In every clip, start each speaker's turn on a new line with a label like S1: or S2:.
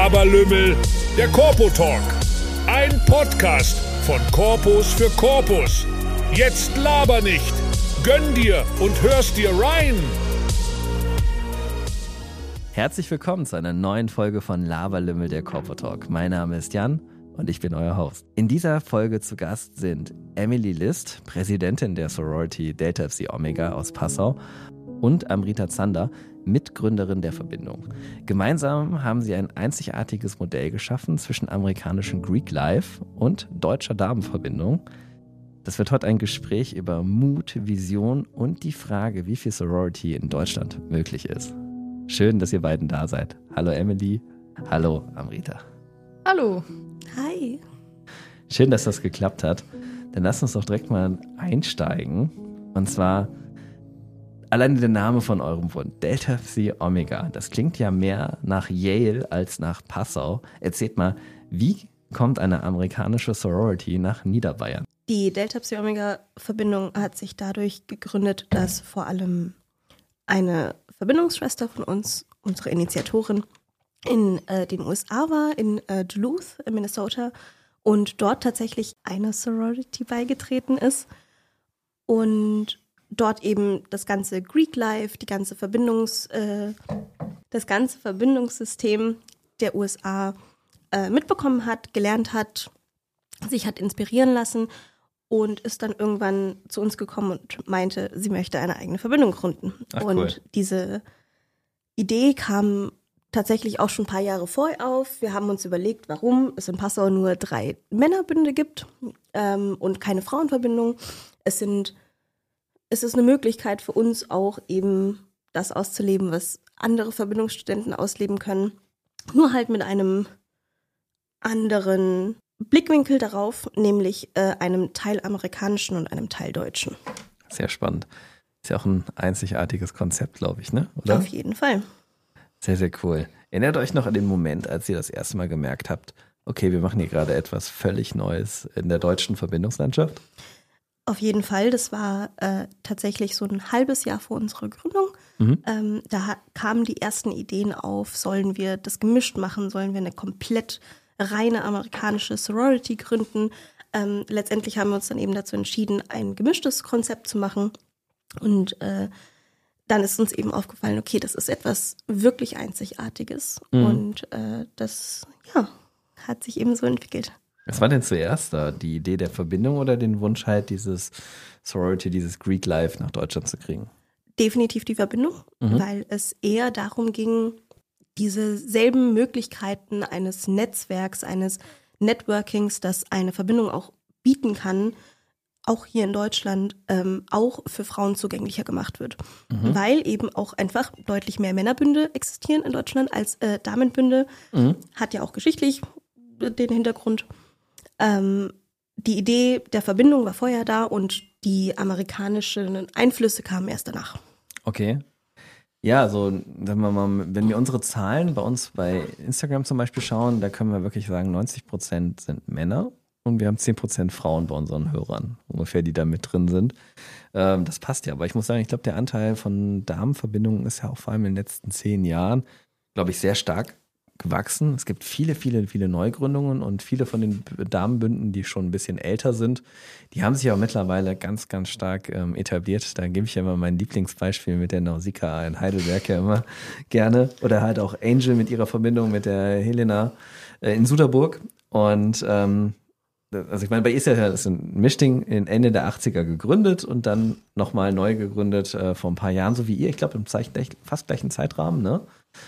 S1: Laberlümmel, der Corpo Talk. Ein Podcast von Corpus für Corpus. Jetzt laber nicht. Gönn dir und hörst dir rein.
S2: Herzlich willkommen zu einer neuen Folge von Laberlümmel, der Corpo Talk. Mein Name ist Jan und ich bin euer Host. In dieser Folge zu Gast sind Emily List, Präsidentin der Sorority Delta Psi Omega aus Passau, und Amrita Zander, Mitgründerin der Verbindung. Gemeinsam haben sie ein einzigartiges Modell geschaffen zwischen amerikanischen Greek Life und deutscher Damenverbindung. Das wird heute ein Gespräch über Mut, Vision und die Frage, wie viel Sorority in Deutschland möglich ist. Schön, dass ihr beiden da seid. Hallo Emily, hallo Amrita.
S3: Hallo.
S4: Hi.
S2: Schön, dass das geklappt hat. Dann lasst uns doch direkt mal einsteigen. Und zwar allein der Name von eurem Bund, Delta Psi Omega. Das klingt ja mehr nach Yale als nach Passau. Erzählt mal, wie kommt eine amerikanische Sorority nach Niederbayern?
S4: Die Delta Psi Omega Verbindung hat sich dadurch gegründet, dass vor allem eine Verbindungsschwester von uns, unsere Initiatorin, in den USA war, in Duluth, in Minnesota, und dort tatsächlich einer Sorority beigetreten ist und dort eben das ganze Greek Life, das ganze Verbindungssystem der USA mitbekommen hat, gelernt hat, sich hat inspirieren lassen und ist dann irgendwann zu uns gekommen und meinte, sie möchte eine eigene Verbindung gründen.
S2: Ach,
S4: und
S2: cool.
S4: Diese Idee kam tatsächlich auch schon ein paar Jahre vorher auf. Wir haben uns überlegt, warum es in Passau nur 3 Männerbünde gibt und keine Frauenverbindung. Es ist eine Möglichkeit für uns auch eben das auszuleben, was andere Verbindungsstudenten ausleben können. Nur halt mit einem anderen Blickwinkel darauf, nämlich einem Teil amerikanischen und einem Teil deutschen.
S2: Sehr spannend. Ist ja auch ein einzigartiges Konzept, glaube ich, ne? Oder?
S4: Auf jeden Fall.
S2: Sehr, sehr cool. Erinnert euch noch an den Moment, als ihr das erste Mal gemerkt habt, okay, wir machen hier gerade etwas völlig Neues in der deutschen Verbindungslandschaft?
S4: Auf jeden Fall, das war tatsächlich so ein halbes Jahr vor unserer Gründung. Da kamen die ersten Ideen auf, sollen wir das gemischt machen, sollen wir eine komplett reine amerikanische Sorority gründen. Letztendlich haben wir uns dann eben dazu entschieden, ein gemischtes Konzept zu machen. Und dann ist uns eben aufgefallen, okay, das ist etwas wirklich Einzigartiges. Und das hat sich eben so entwickelt.
S2: Was war denn zuerst da? Die Idee der Verbindung oder den Wunsch halt, dieses Sorority, dieses Greek Life nach Deutschland zu kriegen?
S4: Definitiv die Verbindung, weil es eher darum ging, diese selben Möglichkeiten eines Netzwerks, eines Networkings, das eine Verbindung auch bieten kann, auch hier in Deutschland, auch für Frauen zugänglicher gemacht wird. Weil eben auch einfach deutlich mehr Männerbünde existieren in Deutschland als Damenbünde. Hat ja auch geschichtlich den Hintergrund. Die Idee der Verbindung war vorher da und die amerikanischen Einflüsse kamen erst danach.
S2: Okay. Ja, so, sagen wir mal, wenn wir unsere Zahlen bei uns bei Instagram zum Beispiel schauen, da können wir wirklich sagen, 90% sind Männer und wir haben 10% Frauen bei unseren Hörern, ungefähr, die da mit drin sind. Das passt ja, aber ich muss sagen, ich glaube, der Anteil von Damenverbindungen ist ja auch vor allem in den letzten 10 Jahren, glaube ich, sehr stark gewachsen. Es gibt viele, viele, viele Neugründungen und viele von den Damenbünden, die schon ein bisschen älter sind, die haben sich aber mittlerweile ganz, ganz stark etabliert. Da gebe ich ja immer mein Lieblingsbeispiel mit der Nausicaa in Heidelberg ja immer gerne. Oder halt auch Angel mit ihrer Verbindung mit der Helena in Suderburg. Und also ich meine, bei ihr ist ja das ein Mischding in Ende der 80er gegründet und dann nochmal neu gegründet vor ein paar Jahren, so wie ihr. Ich glaube, im fast gleichen Zeitrahmen, ne?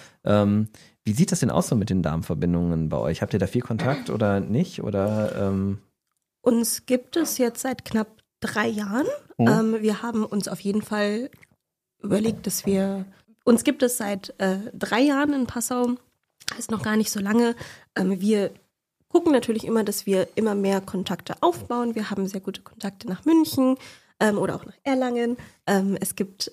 S2: Wie sieht das denn aus so mit den Damenverbindungen bei euch? Habt ihr da viel Kontakt oder nicht? Oder,
S4: Uns gibt es jetzt seit knapp 3 Jahren. Wir haben uns auf jeden Fall überlegt, dass uns gibt es seit 3 Jahren in Passau, ist noch gar nicht so lange. Wir gucken natürlich immer, dass wir immer mehr Kontakte aufbauen. Wir haben sehr gute Kontakte nach München oder auch nach Erlangen. Es gibt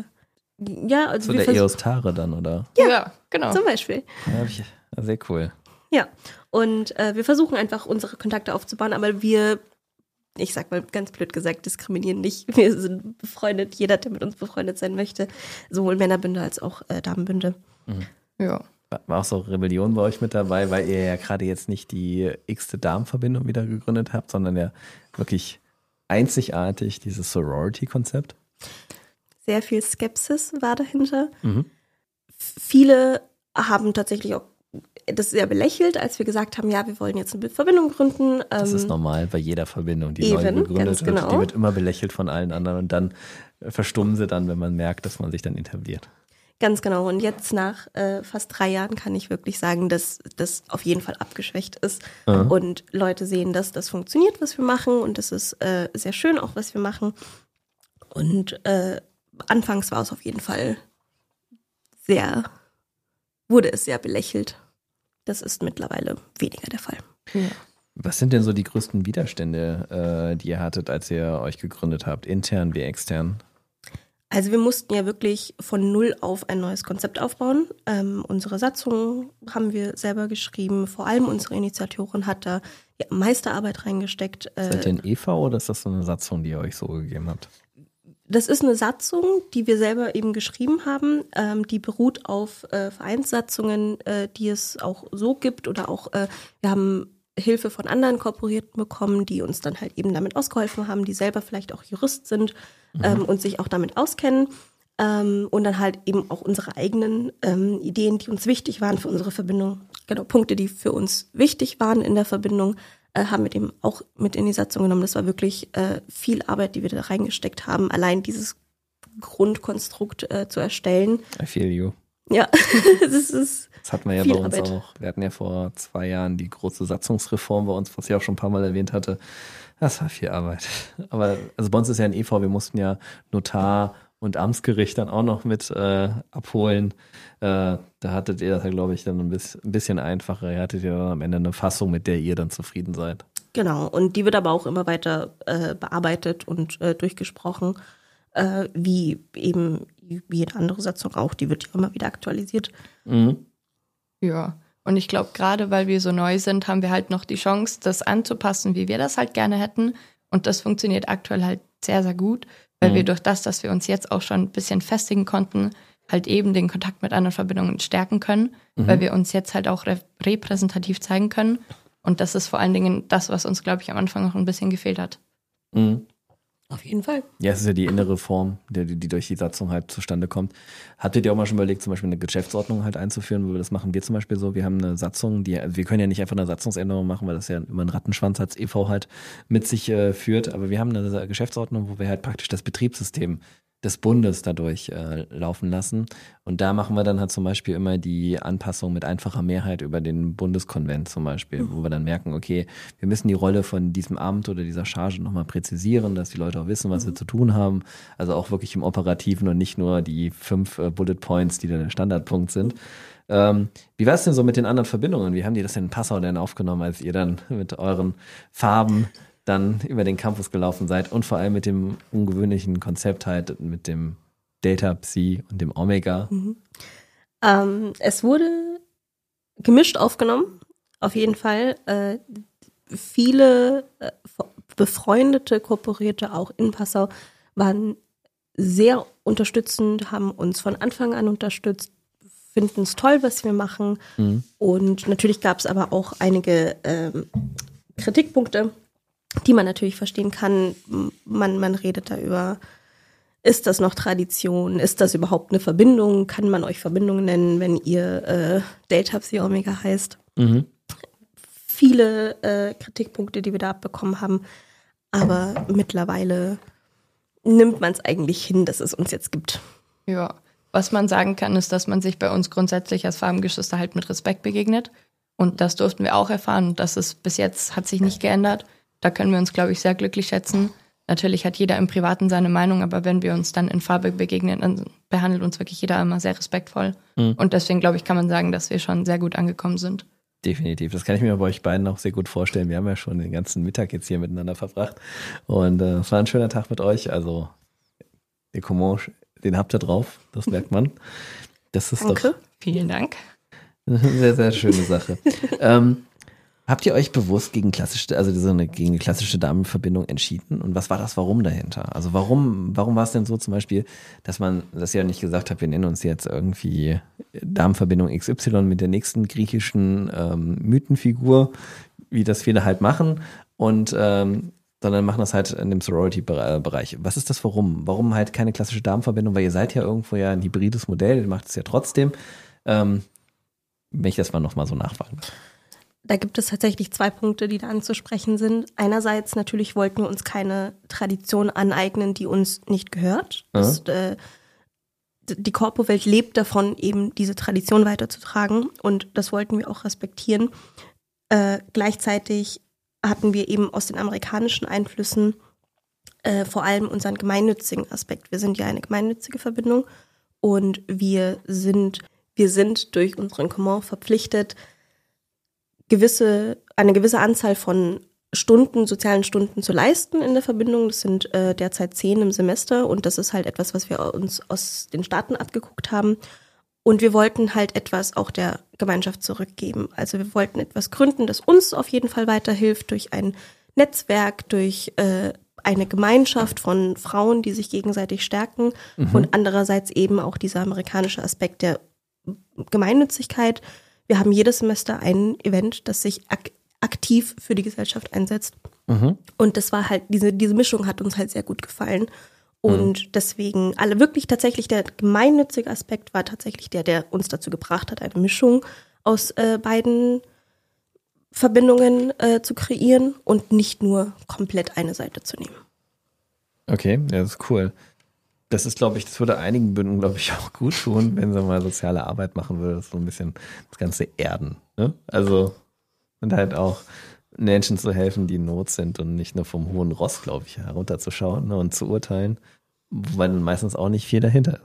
S4: also
S2: so der Eostare dann, oder?
S3: Ja, genau.
S4: Zum Beispiel.
S2: Ja, sehr cool.
S4: Ja, und wir versuchen einfach unsere Kontakte aufzubauen, aber wir ich sag mal ganz blöd gesagt, diskriminieren nicht. Wir sind befreundet, jeder, der mit uns befreundet sein möchte, sowohl Männerbünde als auch Damenbünde.
S3: Mhm. Ja.
S2: War auch so Rebellion bei euch mit dabei, weil ihr ja gerade jetzt nicht die x-te Darmverbindung wieder gegründet habt, sondern ja wirklich einzigartig dieses Sorority-Konzept?
S4: Sehr viel Skepsis war dahinter. Viele haben tatsächlich auch das sehr belächelt, als wir gesagt haben, ja, wir wollen jetzt eine Verbindung gründen.
S2: Das ist normal bei jeder Verbindung, die neu gegründet wird. Die wird immer belächelt von allen anderen und dann verstummen sie dann, wenn man merkt, dass man sich dann etabliert.
S4: Ganz genau. Und jetzt nach fast 3 Jahren kann ich wirklich sagen, dass das auf jeden Fall abgeschwächt ist. Und Leute sehen, dass das funktioniert, was wir machen. Und das ist sehr schön auch, was wir machen. Und anfangs war es auf jeden Fall wurde es sehr belächelt. Das ist mittlerweile weniger der Fall.
S2: Ja. Was sind denn so die größten Widerstände, die ihr hattet, als ihr euch gegründet habt, intern wie extern?
S4: Also wir mussten ja wirklich von null auf ein neues Konzept aufbauen. Unsere Satzung haben wir selber geschrieben. Vor allem unsere Initiatorin hat da die meiste Arbeit reingesteckt.
S2: Seid ihr ein e.V. oder ist das so eine Satzung, die ihr euch so gegeben habt?
S4: Das ist eine Satzung, die wir selber eben geschrieben haben. Die beruht auf Vereinssatzungen, die es auch so gibt. Oder auch, wir haben Hilfe von anderen Korporierten bekommen, die uns dann halt eben damit ausgeholfen haben, die selber vielleicht auch Jurist sind und sich auch damit auskennen. Und dann halt eben auch unsere eigenen Ideen, die uns wichtig waren für unsere Verbindung. Genau, Punkte, die für uns wichtig waren in der Verbindung, haben wir eben auch mit in die Satzung genommen. Das war wirklich viel Arbeit, die wir da reingesteckt haben, allein dieses Grundkonstrukt zu erstellen.
S2: I feel you.
S4: Ja, das
S2: hatten wir ja bei uns auch. Wir hatten ja vor 2 Jahren die große Satzungsreform bei uns, was ich auch schon ein paar Mal erwähnt hatte. Das war viel Arbeit. Aber also bei uns ist ja ein e.V., wir mussten ja Notar und Amtsgericht dann auch noch mit abholen. Da hattet ihr das ja, glaube ich, dann ein bisschen einfacher. Ihr hattet ja dann am Ende eine Fassung, mit der ihr dann zufrieden seid.
S4: Genau, und die wird aber auch immer weiter bearbeitet und durchgesprochen, wie eben jede andere Satzung auch. Die wird ja immer wieder aktualisiert.
S3: Ja, und ich glaube, gerade weil wir so neu sind, haben wir halt noch die Chance, das anzupassen, wie wir das halt gerne hätten. Und das funktioniert aktuell halt sehr, sehr gut, weil wir durch das, dass wir uns jetzt auch schon ein bisschen festigen konnten, halt eben den Kontakt mit anderen Verbindungen stärken können, weil wir uns jetzt halt auch repräsentativ zeigen können. Und das ist vor allen Dingen das, was uns, glaube ich, am Anfang noch ein bisschen gefehlt hat.
S4: Auf jeden Fall.
S2: Ja, es ist ja die innere Form, die durch die Satzung halt zustande kommt. Habt ihr dir auch mal schon überlegt, zum Beispiel eine Geschäftsordnung halt einzuführen? Das machen wir zum Beispiel so. Wir haben eine Satzung, also wir können ja nicht einfach eine Satzungsänderung machen, weil das ja immer einen Rattenschwanz als e.V. halt mit sich führt. Aber wir haben eine Geschäftsordnung, wo wir halt praktisch das Betriebssystem des Bundes dadurch laufen lassen. Und da machen wir dann halt zum Beispiel immer die Anpassung mit einfacher Mehrheit über den Bundeskonvent zum Beispiel, wo wir dann merken, okay, wir müssen die Rolle von diesem Amt oder dieser Charge nochmal präzisieren, dass die Leute auch wissen, was wir zu tun haben. Also auch wirklich im Operativen und nicht nur die 5 Bullet Points, die dann der Standardpunkt sind. Wie war es denn so mit den anderen Verbindungen? Wie haben die das denn in Passau denn aufgenommen, als ihr dann mit euren Farben dann über den Campus gelaufen seid und vor allem mit dem ungewöhnlichen Konzept halt, mit dem Delta, Psi und dem Omega?
S4: Es wurde gemischt aufgenommen, auf jeden Fall. Viele befreundete Korporierte auch in Passau waren sehr unterstützend, haben uns von Anfang an unterstützt, finden es toll, was wir machen. Und natürlich gab es aber auch einige Kritikpunkte, die man natürlich verstehen kann. Man redet da über, ist das noch Tradition? Ist das überhaupt eine Verbindung? Kann man euch Verbindungen nennen, wenn ihr Delta Psi Omega heißt? Viele Kritikpunkte, die wir da abbekommen haben. Aber mittlerweile nimmt man es eigentlich hin, dass es uns jetzt gibt.
S3: Ja, was man sagen kann, ist, dass man sich bei uns grundsätzlich als Farbengeschwister halt mit Respekt begegnet. Und das durften wir auch erfahren. Und das ist bis jetzt, hat sich nicht geändert. Da können wir uns, glaube ich, sehr glücklich schätzen. Natürlich hat jeder im Privaten seine Meinung, aber wenn wir uns dann in Farbe begegnen, dann behandelt uns wirklich jeder immer sehr respektvoll. Und deswegen, glaube ich, kann man sagen, dass wir schon sehr gut angekommen sind.
S2: Definitiv. Das kann ich mir bei euch beiden auch sehr gut vorstellen. Wir haben ja schon den ganzen Mittag jetzt hier miteinander verbracht. Und es war ein schöner Tag mit euch. Also, den Comanche, den habt ihr drauf. Das merkt man. Das ist
S4: Danke.
S3: Vielen Dank.
S2: Eine sehr, sehr schöne Sache. Habt ihr euch bewusst gegen gegen die klassische Damenverbindung entschieden? Und was war das Warum dahinter? Also warum war es denn so zum Beispiel, dass ihr nicht gesagt habt, wir nennen uns jetzt irgendwie Damenverbindung XY mit der nächsten griechischen Mythenfigur, wie das viele halt machen, und sondern machen das halt in dem Sorority-Bereich. Was ist das Warum? Warum halt keine klassische Damenverbindung? Weil ihr seid ja irgendwo ja ein hybrides Modell, ihr macht es ja trotzdem. Wenn ich das mal nochmal so nachfragen darf.
S4: Da gibt es tatsächlich 2 Punkte, die da anzusprechen sind. Einerseits natürlich wollten wir uns keine Tradition aneignen, die uns nicht gehört. Die Corpo-Welt lebt davon, eben diese Tradition weiterzutragen, und das wollten wir auch respektieren. Gleichzeitig hatten wir eben aus den amerikanischen Einflüssen vor allem unseren gemeinnützigen Aspekt. Wir sind ja eine gemeinnützige Verbindung, und wir sind durch unseren Command verpflichtet, eine gewisse Anzahl von sozialen Stunden zu leisten in der Verbindung. Das sind derzeit 10 im Semester, und das ist halt etwas, was wir uns aus den Staaten abgeguckt haben. Und wir wollten halt etwas auch der Gemeinschaft zurückgeben. Also wir wollten etwas gründen, das uns auf jeden Fall weiterhilft, durch ein Netzwerk, durch eine Gemeinschaft von Frauen, die sich gegenseitig stärken, und andererseits eben auch dieser amerikanische Aspekt der Gemeinnützigkeit. Wir haben jedes Semester ein Event, das sich aktiv für die Gesellschaft einsetzt. Und das war halt, diese Mischung hat uns halt sehr gut gefallen. Und deswegen tatsächlich der gemeinnützige Aspekt war tatsächlich der uns dazu gebracht hat, eine Mischung aus beiden Verbindungen zu kreieren und nicht nur komplett eine Seite zu nehmen.
S2: Okay, ja, das ist cool. Das ist, glaube ich, das würde einigen Bünden, glaube ich, auch gut tun, wenn sie mal soziale Arbeit machen würde, so ein bisschen das Ganze erden. Ne? Also, und halt auch Menschen zu helfen, die in Not sind, und nicht nur vom hohen Ross, glaube ich, herunterzuschauen, ne, und zu urteilen, weil dann meistens auch nicht viel dahinter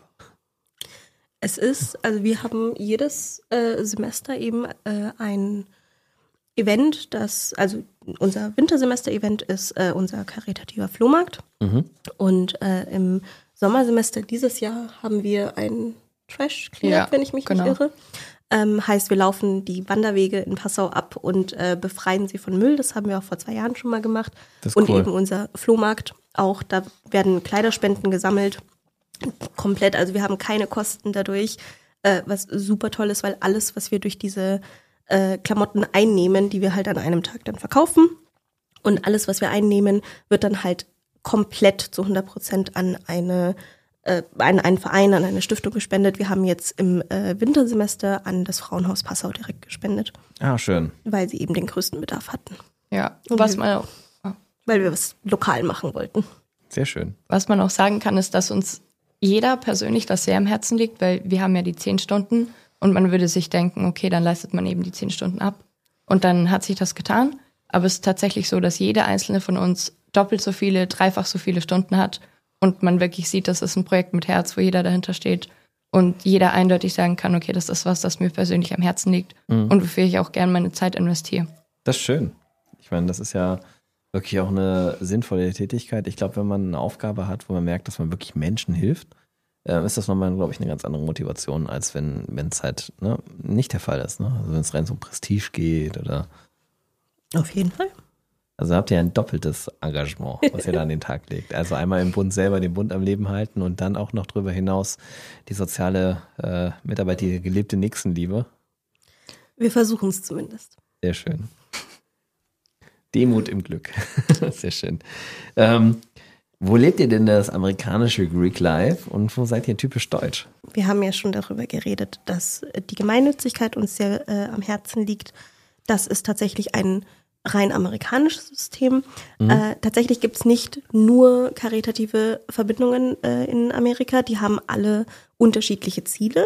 S2: ist.
S4: Wir haben jedes Semester eben ein Event, unser Wintersemester-Event ist unser karitativer Flohmarkt. Und im Sommersemester dieses Jahr haben wir ein Trash-Cleanup, wenn ich mich nicht irre. Heißt, wir laufen die Wanderwege in Passau ab und befreien sie von Müll. Das haben wir auch vor 2 Jahren schon mal gemacht. Das ist und cool. Eben unser Flohmarkt auch, da werden Kleiderspenden gesammelt. Komplett, also wir haben keine Kosten dadurch, was super toll ist, weil alles, was wir durch diese Klamotten einnehmen, die wir halt an einem Tag dann verkaufen, und alles, was wir einnehmen, wird dann halt komplett zu 100% an einen Verein, an eine Stiftung gespendet. Wir haben jetzt im Wintersemester an das Frauenhaus Passau direkt gespendet.
S2: Ah, schön.
S4: Weil sie eben den größten Bedarf hatten.
S3: Ja,
S4: weil wir was lokal machen wollten.
S2: Sehr schön.
S3: Was man auch sagen kann, ist, dass uns jeder persönlich das sehr am Herzen liegt, weil wir haben ja die 10 Stunden und man würde sich denken, okay, dann leistet man eben die 10 Stunden ab. Und dann hat sich das getan. Aber es ist tatsächlich so, dass jeder einzelne von uns doppelt so viele, dreifach so viele Stunden hat und man wirklich sieht, das ist ein Projekt mit Herz, wo jeder dahinter steht und jeder eindeutig sagen kann, okay, das ist was, das mir persönlich am Herzen liegt und wofür ich auch gerne meine Zeit investiere.
S2: Das ist schön. Ich meine, das ist ja wirklich auch eine sinnvolle Tätigkeit. Ich glaube, wenn man eine Aufgabe hat, wo man merkt, dass man wirklich Menschen hilft, ist das nochmal, glaube ich, eine ganz andere Motivation, als wenn es halt nicht der Fall ist. Ne? Also wenn es rein so um Prestige geht oder.
S4: Auf jeden Fall.
S2: Also habt ihr ein doppeltes Engagement, was ihr da an den Tag legt. Also einmal im Bund selber den Bund am Leben halten und dann auch noch darüber hinaus die soziale Mitarbeit, die gelebte Nächstenliebe.
S4: Wir versuchen es zumindest.
S2: Sehr schön. Demut im Glück. Sehr schön. Wo lebt ihr denn das amerikanische Greek Life und wo seid ihr typisch deutsch?
S4: Wir haben ja schon darüber geredet, dass die Gemeinnützigkeit uns sehr am Herzen liegt. Das ist tatsächlich ein rein amerikanisches System. Tatsächlich gibt es nicht nur karitative Verbindungen in Amerika, die haben alle unterschiedliche Ziele.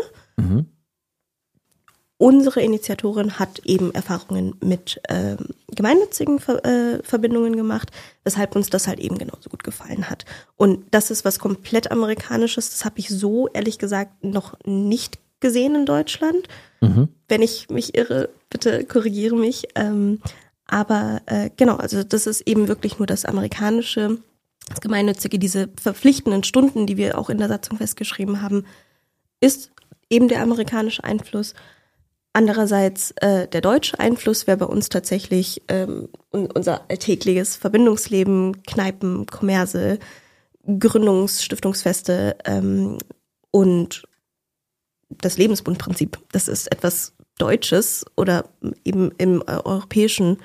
S4: Unsere Initiatorin hat eben Erfahrungen mit gemeinnützigen Verbindungen gemacht, weshalb uns das halt eben genauso gut gefallen hat. Und das ist was komplett Amerikanisches, das habe ich so ehrlich gesagt noch nicht gesehen in Deutschland. Wenn ich mich irre, bitte korrigiere mich. Aber genau, also das ist eben wirklich nur das Amerikanische, das Gemeinnützige, diese verpflichtenden Stunden, die wir auch in der Satzung festgeschrieben haben, ist eben der amerikanische Einfluss. Andererseits der deutsche Einfluss wäre bei uns tatsächlich unser alltägliches Verbindungsleben, Kneipen, Kommerse, Stiftungsfeste und das Lebensbundprinzip. Das ist etwas Deutsches oder eben im europäischen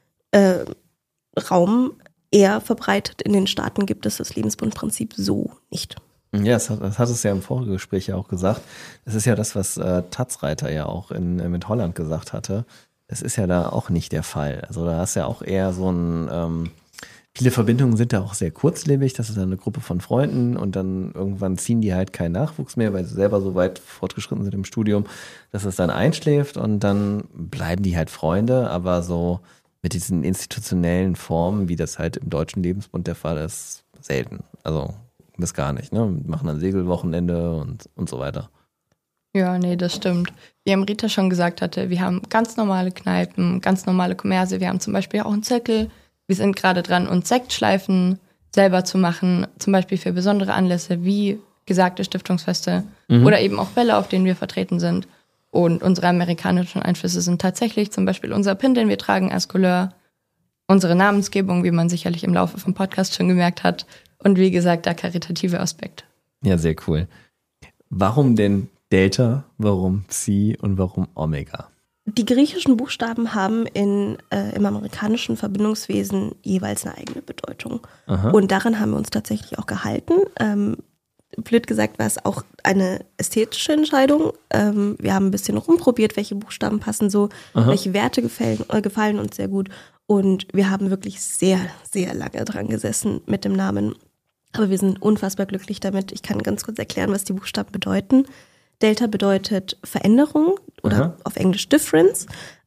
S4: Raum eher verbreitet. In den Staaten gibt es das Lebensbundprinzip so nicht.
S2: Ja, das hat es ja im Vorgespräch ja auch gesagt. Das ist ja das, was Tatzreiter ja auch mit Holland gesagt hatte. Das ist ja da auch nicht der Fall. Also da hast ja auch eher so ein, viele Verbindungen sind da auch sehr kurzlebig. Das ist eine Gruppe von Freunden und dann irgendwann ziehen die halt keinen Nachwuchs mehr, weil sie selber so weit fortgeschritten sind im Studium, dass es dann einschläft und dann bleiben die halt Freunde, aber so mit diesen institutionellen Formen, wie das halt im Deutschen Lebensbund der Fall ist, selten. Also bis gar nicht, ne? Wir machen dann Segelwochenende und so weiter.
S3: Ja, nee, das stimmt. Wie Amrita schon gesagt hatte, wir haben ganz normale Kneipen, ganz normale Kommerse. Wir haben zum Beispiel auch einen Zirkel. Wir sind gerade dran, uns Sektschleifen selber zu machen, zum Beispiel für besondere Anlässe wie gesagte Stiftungsfeste oder eben auch Bälle, auf denen wir vertreten sind. Und unsere amerikanischen Einflüsse sind tatsächlich zum Beispiel unser Pin, den wir tragen als Couleur, unsere Namensgebung, wie man sicherlich im Laufe vom Podcast schon gemerkt hat, und wie gesagt, der karitative Aspekt.
S2: Ja, sehr cool. Warum denn Delta, warum Psi und warum Omega?
S4: Die griechischen Buchstaben haben im amerikanischen Verbindungswesen jeweils eine eigene Bedeutung.
S2: Aha.
S4: Und daran haben wir uns tatsächlich auch gehalten. Blöd gesagt war es auch eine ästhetische Entscheidung. Wir haben ein bisschen rumprobiert, welche Buchstaben passen so, welche Werte gefallen uns sehr gut. Und wir haben wirklich sehr, sehr lange dran gesessen mit dem Namen. Aber wir sind unfassbar glücklich damit. Ich kann ganz kurz erklären, was die Buchstaben bedeuten. Delta bedeutet Veränderung oder auf Englisch Difference.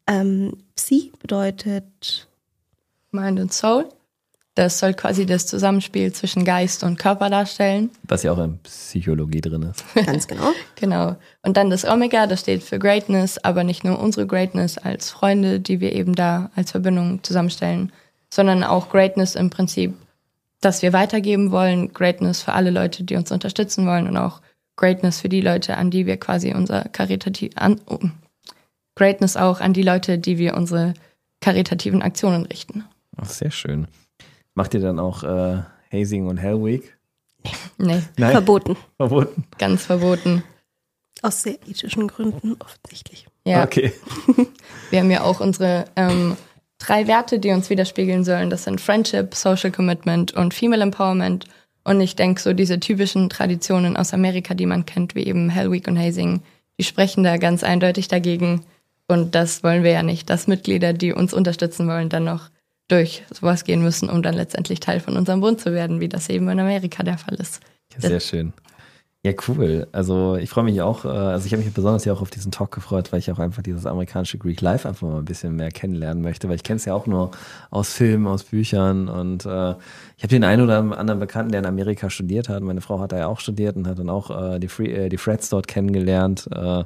S4: Psi bedeutet
S3: Mind and Soul. Das soll quasi das Zusammenspiel zwischen Geist und Körper darstellen.
S2: Was ja auch in Psychologie drin ist.
S4: Ganz genau.
S3: Genau. Und dann das Omega, das steht für Greatness, aber nicht nur unsere Greatness als Freunde, die wir eben da als Verbindung zusammenstellen, sondern auch Greatness im Prinzip, dass wir weitergeben wollen, Greatness für alle Leute, die uns unterstützen wollen und auch Greatness für die Leute, an die wir quasi Greatness auch an die Leute, die wir unsere karitativen Aktionen richten.
S2: Ach, sehr schön. Macht ihr dann auch Hazing und Hell Week?
S3: Nee.
S2: Nein?
S4: Verboten.
S2: Verboten?
S3: Ganz verboten.
S4: Aus sehr ethischen Gründen offensichtlich.
S3: Ja.
S2: Okay.
S3: Wir haben ja auch unsere 3 Werte, die uns widerspiegeln sollen. Das sind Friendship, Social Commitment und Female Empowerment. Und ich denke, so diese typischen Traditionen aus Amerika, die man kennt, wie eben Hell Week und Hazing, die sprechen da ganz eindeutig dagegen. Und das wollen wir ja nicht, dass Mitglieder, die uns unterstützen wollen, dann noch durch sowas gehen müssen, um dann letztendlich Teil von unserem Bund zu werden, wie das eben in Amerika der Fall ist.
S2: Ja, sehr schön. Ja, cool. Also ich freue mich auch, also ich habe mich besonders ja auch auf diesen Talk gefreut, weil ich auch einfach dieses amerikanische Greek Life einfach mal ein bisschen mehr kennenlernen möchte, weil ich kenne es ja auch nur aus Filmen, aus Büchern und ich habe den einen oder anderen Bekannten, der in Amerika studiert hat. Meine Frau hat da ja auch studiert und hat dann auch die Freds dort kennengelernt.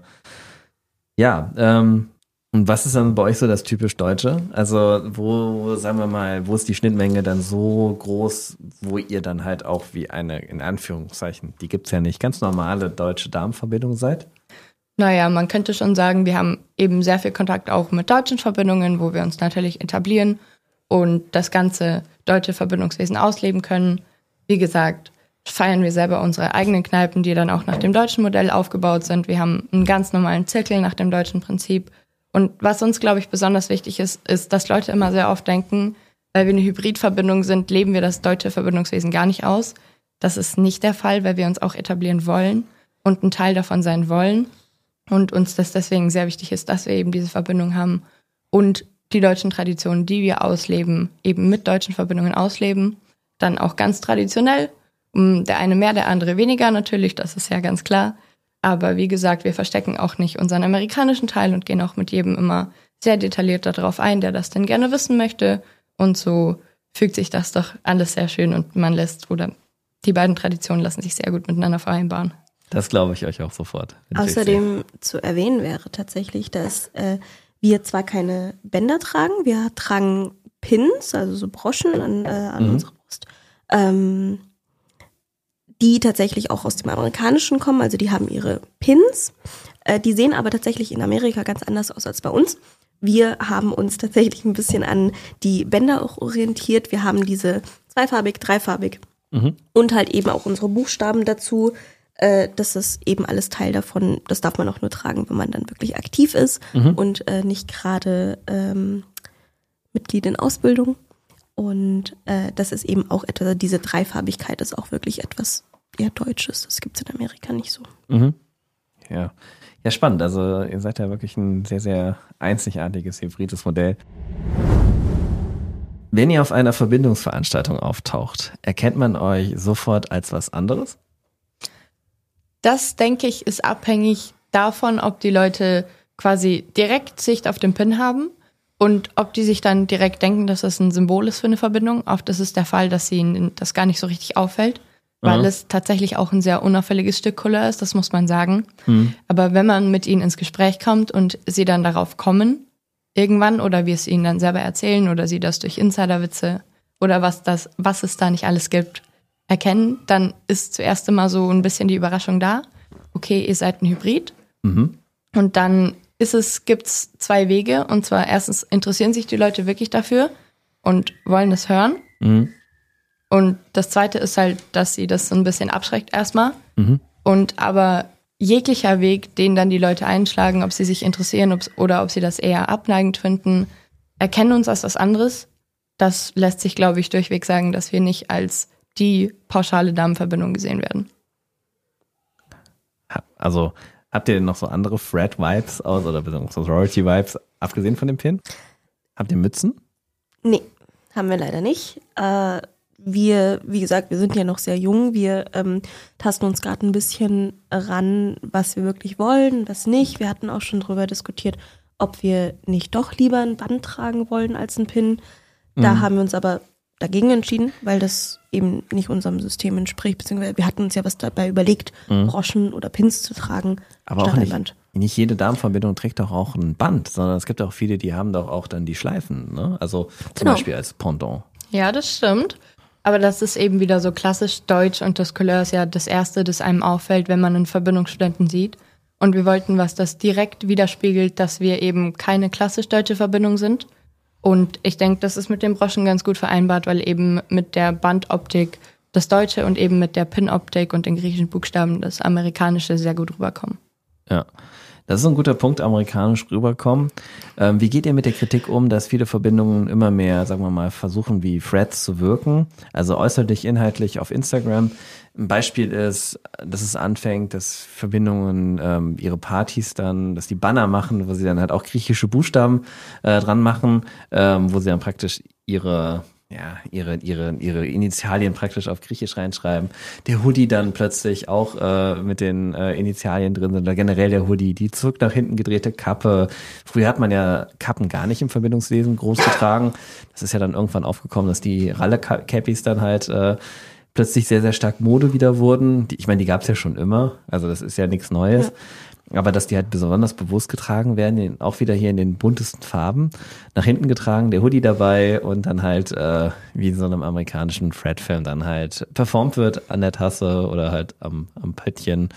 S2: Und was ist dann bei euch so das typisch Deutsche? Also wo, sagen wir mal, wo ist die Schnittmenge dann so groß, wo ihr dann halt auch wie eine, in Anführungszeichen, die gibt's ja nicht, ganz normale deutsche Damenverbindung seid?
S3: Naja, man könnte schon sagen, wir haben eben sehr viel Kontakt auch mit deutschen Verbindungen, wo wir uns natürlich etablieren und das ganze deutsche Verbindungswesen ausleben können. Wie gesagt, feiern wir selber unsere eigenen Kneipen, die dann auch nach dem deutschen Modell aufgebaut sind. Wir haben einen ganz normalen Zirkel nach dem deutschen Prinzip. Und was uns, glaube ich, besonders wichtig ist, ist, dass Leute immer sehr oft denken, weil wir eine Hybridverbindung sind, leben wir das deutsche Verbindungswesen gar nicht aus. Das ist nicht der Fall, weil wir uns auch etablieren wollen und ein Teil davon sein wollen. Und uns das deswegen sehr wichtig ist, dass wir eben diese Verbindung haben und die deutschen Traditionen, die wir ausleben, eben mit deutschen Verbindungen ausleben. Dann auch ganz traditionell. Der eine mehr, der andere weniger natürlich, das ist ja ganz klar. Aber wie gesagt, wir verstecken auch nicht unseren amerikanischen Teil und gehen auch mit jedem immer sehr detailliert darauf ein, der das denn gerne wissen möchte. Und so fügt sich das doch alles sehr schön und man lässt, oder die beiden Traditionen lassen sich sehr gut miteinander vereinbaren.
S2: Das glaube ich euch auch sofort.
S4: Außerdem zu erwähnen wäre tatsächlich, dass wir zwar keine Bänder tragen, wir tragen Pins, also so Broschen an unserer Brust, die tatsächlich auch aus dem Amerikanischen kommen, also die haben ihre Pins. Die sehen aber tatsächlich in Amerika ganz anders aus als bei uns. Wir haben uns tatsächlich ein bisschen an die Bänder auch orientiert. Wir haben diese zweifarbig, dreifarbig und halt eben auch unsere Buchstaben dazu. Das ist eben alles Teil davon. Das darf man auch nur tragen, wenn man dann wirklich aktiv ist und nicht gerade Mitglied in Ausbildung. Und das ist eben auch etwas, diese Dreifarbigkeit ist auch wirklich etwas eher Deutsches. Das gibt es in Amerika nicht so.
S2: Ja. Ja, spannend. Also ihr seid ja wirklich ein sehr, sehr einzigartiges, hybrides Modell. Wenn ihr auf einer Verbindungsveranstaltung auftaucht, erkennt man euch sofort als was anderes?
S3: Das, denke ich, ist abhängig davon, ob die Leute quasi direkt Sicht auf den Pin haben und ob die sich dann direkt denken, dass das ein Symbol ist für eine Verbindung. Oft ist es der Fall, dass ihnen das gar nicht so richtig auffällt, weil es tatsächlich auch ein sehr unauffälliges Stück Couleur ist, das muss man sagen. Aber wenn man mit ihnen ins Gespräch kommt und sie dann darauf kommen, irgendwann, oder wir es ihnen dann selber erzählen oder sie das durch Insiderwitze oder was es da nicht alles gibt, erkennen, dann ist zuerst immer so ein bisschen die Überraschung da. Okay, ihr seid ein Hybrid. Und dann gibt's zwei Wege. Und zwar erstens interessieren sich die Leute wirklich dafür und wollen es hören. Und das Zweite ist halt, dass sie das so ein bisschen abschreckt erstmal. Und aber jeglicher Weg, den dann die Leute einschlagen, ob sie sich interessieren oder ob sie das eher abneigend finden, erkennen uns als was anderes. Das lässt sich, glaube ich, durchweg sagen, dass wir nicht als die pauschale Damenverbindung gesehen werden.
S2: Also habt ihr denn noch so andere Fred-Vibes aus oder Sorority-Vibes, abgesehen von dem Pin? Habt ihr Mützen?
S4: Nee, haben wir leider nicht. Wir, wie gesagt, wir sind ja noch sehr jung. Wir tasten uns gerade ein bisschen ran, was wir wirklich wollen, was nicht. Wir hatten auch schon drüber diskutiert, ob wir nicht doch lieber ein Band tragen wollen als ein Pin. Da haben wir uns aber dagegen entschieden, weil das eben nicht unserem System entspricht, beziehungsweise wir hatten uns ja was dabei überlegt, Broschen oder Pins zu tragen,
S2: aber
S4: statt
S2: auch
S4: ein Band.
S2: Nicht jede Damenverbindung trägt doch auch ein Band, sondern es gibt auch viele, die haben doch auch dann die Schleifen, ne? Also zum Beispiel als Pendant.
S3: Ja, das stimmt. Aber das ist eben wieder so klassisch deutsch und das Couleur ist ja das Erste, das einem auffällt, wenn man einen Verbindungsstudenten sieht. Und wir wollten was, das direkt widerspiegelt, dass wir eben keine klassisch deutsche Verbindung sind. Und ich denke, das ist mit den Broschen ganz gut vereinbart, weil eben mit der Bandoptik das Deutsche und eben mit der Pin-Optik und den griechischen Buchstaben das Amerikanische sehr gut rüberkommen.
S2: Ja, das ist ein guter Punkt, amerikanisch rüberkommen. Wie geht ihr mit der Kritik um, dass viele Verbindungen immer mehr, sagen wir mal, versuchen wie Threads zu wirken? Also äußerlich, inhaltlich auf Instagram. Ein Beispiel ist, dass es anfängt, dass Verbindungen ihre Partys dann, dass die Banner machen, wo sie dann halt auch griechische Buchstaben dran machen, wo sie dann praktisch ihre Initialien praktisch auf Griechisch reinschreiben. Der Hoodie dann plötzlich auch mit den Initialien drin sind, oder generell der Hoodie, die zurück nach hinten gedrehte Kappe. Früher hat man ja Kappen gar nicht im Verbindungslesen groß getragen. Das ist ja dann irgendwann aufgekommen, dass die Ralle-Cappies dann halt plötzlich sehr, sehr stark Mode wieder wurden. Ich meine, die gab es ja schon immer, also das ist ja nichts Neues. Ja. Aber dass die halt besonders bewusst getragen werden, auch wieder hier in den buntesten Farben, nach hinten getragen, der Hoodie dabei und dann halt wie in so einem amerikanischen Fred-Film dann halt performt wird an der Tasse oder halt am Pöttchen.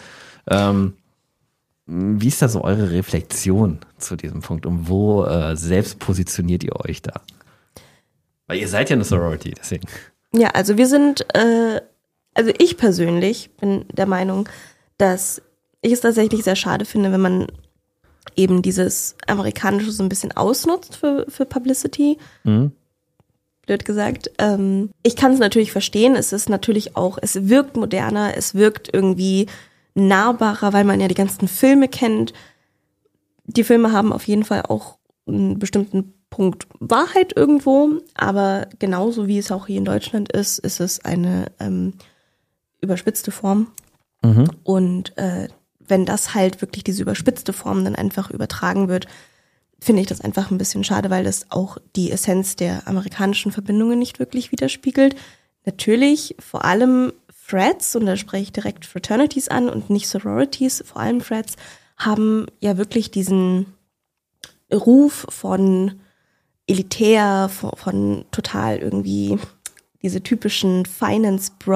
S2: Wie ist da so eure Reflexion zu diesem Punkt und wo selbst positioniert ihr euch da? Weil ihr seid ja eine Sorority, deswegen.
S4: Ja, also wir sind, also ich persönlich bin der Meinung, dass ich es tatsächlich sehr schade finde, wenn man eben dieses Amerikanische so ein bisschen ausnutzt für Publicity. Blöd gesagt. Ich kann es natürlich verstehen, es ist natürlich auch, es wirkt moderner, es wirkt irgendwie nahbarer, weil man ja die ganzen Filme kennt. Die Filme haben auf jeden Fall auch einen bestimmten Punkt Wahrheit irgendwo, aber genauso wie es auch hier in Deutschland ist es eine überspitzte Form. Und wenn das halt wirklich diese überspitzte Form dann einfach übertragen wird, finde ich das einfach ein bisschen schade, weil das auch die Essenz der amerikanischen Verbindungen nicht wirklich widerspiegelt. Natürlich vor allem Freds, und da spreche ich direkt Fraternities an und nicht Sororities, vor allem Freds, haben ja wirklich diesen Ruf von elitär, von total irgendwie diese typischen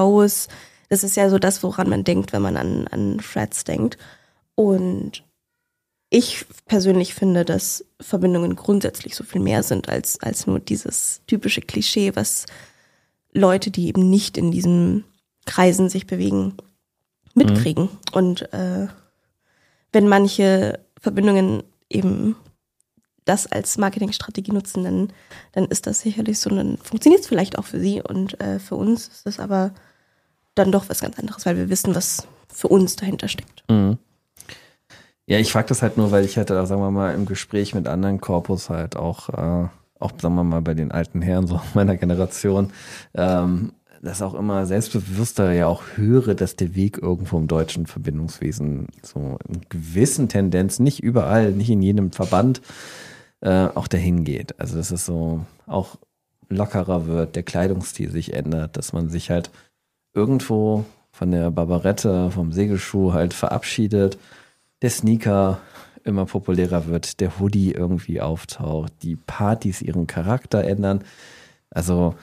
S4: Finance-Bros. Das ist ja so das, woran man denkt, wenn man an Freds denkt. Und ich persönlich finde, dass Verbindungen grundsätzlich so viel mehr sind als nur dieses typische Klischee, was Leute, die eben nicht in diesen Kreisen sich bewegen, mitkriegen. Und wenn manche Verbindungen eben das als Marketingstrategie nutzen, dann ist das sicherlich so, dann funktioniert es vielleicht auch für sie. Und für uns ist das aber dann doch was ganz anderes, weil wir wissen, was für uns dahinter steckt.
S2: Mhm. Ja, ich frage das halt nur, weil ich halt, sagen wir mal, im Gespräch mit anderen Korpus halt auch, sagen wir mal, bei den alten Herren so meiner Generation, das auch immer selbstbewusster ja auch höre, dass der Weg irgendwo im deutschen Verbindungswesen so in gewissen Tendenzen, nicht überall, nicht in jedem Verband, auch dahin geht. Also dass es so auch lockerer wird, der Kleidungsstil sich ändert, dass man sich halt irgendwo von der Barbarette, vom Segelschuh halt verabschiedet, der Sneaker immer populärer wird, der Hoodie irgendwie auftaucht, die Partys ihren Charakter ändern. Also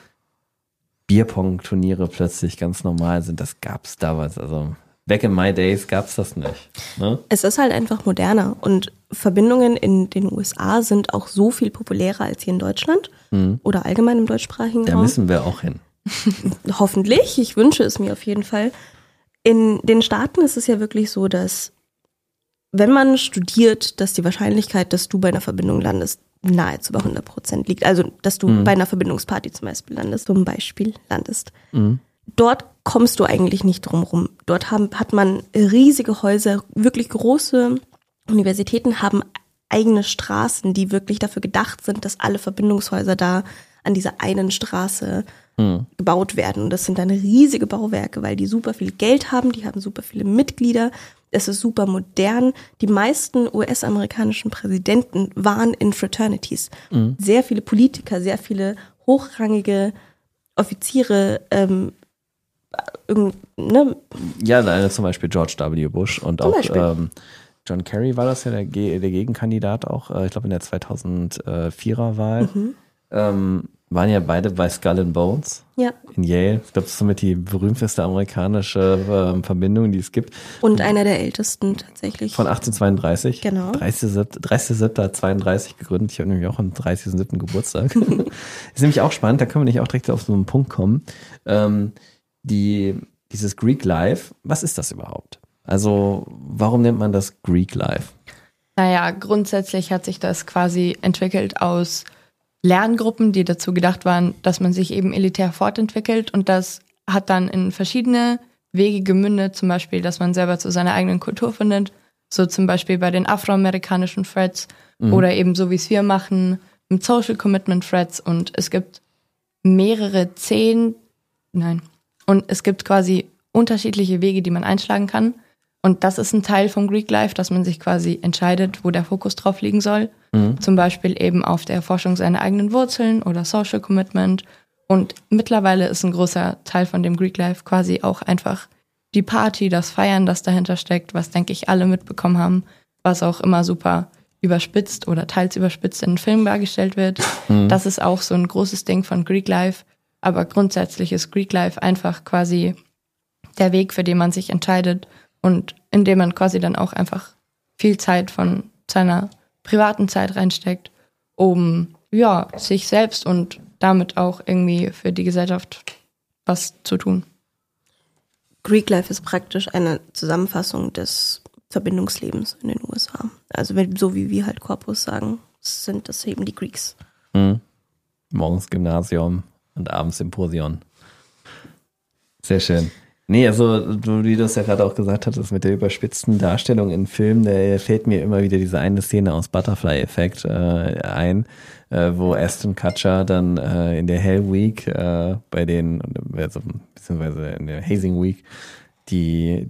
S2: Bierpong-Turniere plötzlich ganz normal sind, das gab's damals. Also back in my days gab's das nicht. Ne?
S4: Es ist halt einfach moderner und Verbindungen in den USA sind auch so viel populärer als hier in Deutschland oder allgemein im deutschsprachigen Raum.
S2: Da müssen wir auch hin.
S4: Hoffentlich, ich wünsche es mir auf jeden Fall. In den Staaten ist es ja wirklich so, dass wenn man studiert, dass die Wahrscheinlichkeit, dass du bei einer Verbindung landest, nahezu bei 100% liegt. Also, dass du bei einer Verbindungsparty zum Beispiel landest. Dort kommst du eigentlich nicht drum rum. Dort hat man riesige Häuser, wirklich große Universitäten haben eigene Straßen, die wirklich dafür gedacht sind, dass alle Verbindungshäuser da an dieser einen Straße gebaut werden. Und das sind dann riesige Bauwerke, weil die super viel Geld haben, die haben super viele Mitglieder. Es ist super modern. Die meisten US-amerikanischen Präsidenten waren in Fraternities. Sehr viele Politiker, sehr viele hochrangige Offiziere,
S2: Ja, einer zum Beispiel George W. Bush und auch John Kerry war das ja der Gegenkandidat auch, ich glaube in der 2004er Wahl. Waren ja beide bei Skull and Bones in Yale. Ich glaube, das ist somit die berühmteste amerikanische Verbindung, die es gibt.
S4: Und einer der ältesten tatsächlich.
S2: Von 1832.
S4: Genau.
S2: 30.07.32 gegründet. Ich habe nämlich auch am 30.07. Geburtstag. Ist nämlich auch spannend, da können wir nicht auch direkt auf so einen Punkt kommen. Dieses Greek Life, was ist das überhaupt? Also, warum nennt man das Greek Life?
S3: Naja, grundsätzlich hat sich das quasi entwickelt aus Lerngruppen, die dazu gedacht waren, dass man sich eben elitär fortentwickelt, und das hat dann in verschiedene Wege gemündet, zum Beispiel, dass man selber zu seiner eigenen Kultur findet, so zum Beispiel bei den afroamerikanischen Threads oder eben so, wie es wir machen, im Social Commitment Threads, und es gibt und es gibt quasi unterschiedliche Wege, die man einschlagen kann. Und das ist ein Teil vom Greek Life, dass man sich quasi entscheidet, wo der Fokus drauf liegen soll. Zum Beispiel eben auf der Erforschung seiner eigenen Wurzeln oder Social Commitment. Und mittlerweile ist ein großer Teil von dem Greek Life quasi auch einfach die Party, das Feiern, das dahinter steckt, was, denke ich, alle mitbekommen haben, was auch immer super überspitzt oder teils überspitzt in Filmen dargestellt wird. Das ist auch so ein großes Ding von Greek Life. Aber grundsätzlich ist Greek Life einfach quasi der Weg, für den man sich entscheidet, und in dem man quasi dann auch einfach viel Zeit von seiner privaten Zeit reinsteckt, um sich selbst und damit auch irgendwie für die Gesellschaft was zu tun.
S4: Greek Life ist praktisch eine Zusammenfassung des Verbindungslebens in den USA. Also so wie wir halt Korpus sagen, sind das eben die Greeks.
S2: Morgens Gymnasium und abends Symposion. Sehr schön. Nee, also wie du es ja gerade auch gesagt hattest, mit der überspitzten Darstellung in Filmen, da fällt mir immer wieder diese eine Szene aus Butterfly-Effekt ein, wo Ashton Kutcher dann in der Hell Week beziehungsweise in der Hazing Week wie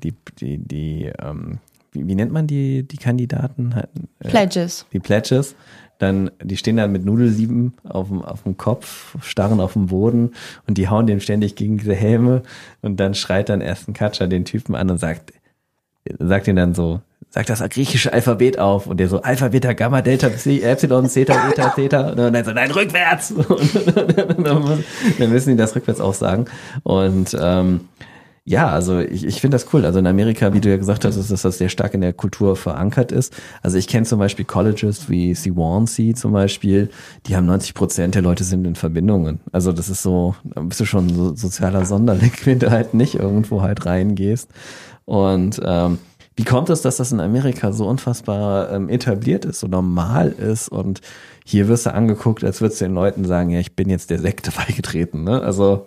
S2: nennt man die Kandidaten?
S3: Pledges.
S2: Die Pledges. Die stehen dann mit Nudelsieben auf dem Kopf, starren auf dem Boden, und die hauen den ständig gegen diese Helme, und dann schreit dann Ashton Kutcher den Typen an und sagt ihn dann so, sagt das griechische Alphabet auf, und der so Alpha, Beta, Gamma, Delta, Psi, Epsilon, Theta, Eta, Theta, und dann so, nein, rückwärts! Und dann müssen die das rückwärts auch sagen. Und Ja, also ich finde das cool. Also in Amerika, wie du ja gesagt hast, ist das sehr stark in der Kultur verankert ist. Also ich kenne zum Beispiel Colleges wie Swansea zum Beispiel, die haben 90% der Leute sind in Verbindungen. Also das ist so, da bist du schon so sozialer Sonderling, wenn du halt nicht irgendwo halt reingehst. Und wie kommt es, dass das in Amerika so unfassbar etabliert ist, so normal ist und hier wirst du angeguckt, als würdest du den Leuten sagen, ja, ich bin jetzt der Sekte beigetreten, ne? Also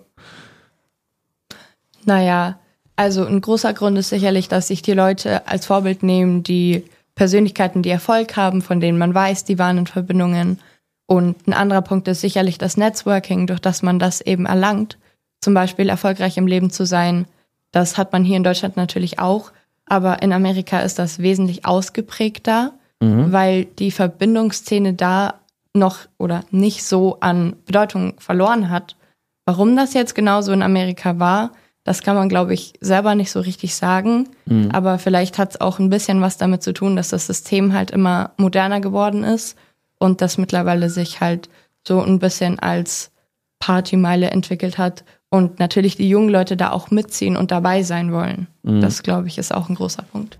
S3: Naja, also ein großer Grund ist sicherlich, dass sich die Leute als Vorbild nehmen, die Persönlichkeiten, die Erfolg haben, von denen man weiß, die waren in Verbindungen. Und ein anderer Punkt ist sicherlich das Networking, durch das man das eben erlangt. Zum Beispiel erfolgreich im Leben zu sein. Das hat man hier in Deutschland natürlich auch. Aber in Amerika ist das wesentlich ausgeprägter, weil die Verbindungsszene da noch oder nicht so an Bedeutung verloren hat. Warum das jetzt genauso in Amerika war, das kann man, glaube ich, selber nicht so richtig sagen. Aber vielleicht hat es auch ein bisschen was damit zu tun, dass das System halt immer moderner geworden ist und das mittlerweile sich halt so ein bisschen als Partymeile entwickelt hat und natürlich die jungen Leute da auch mitziehen und dabei sein wollen. Das, glaube ich, ist auch ein großer Punkt.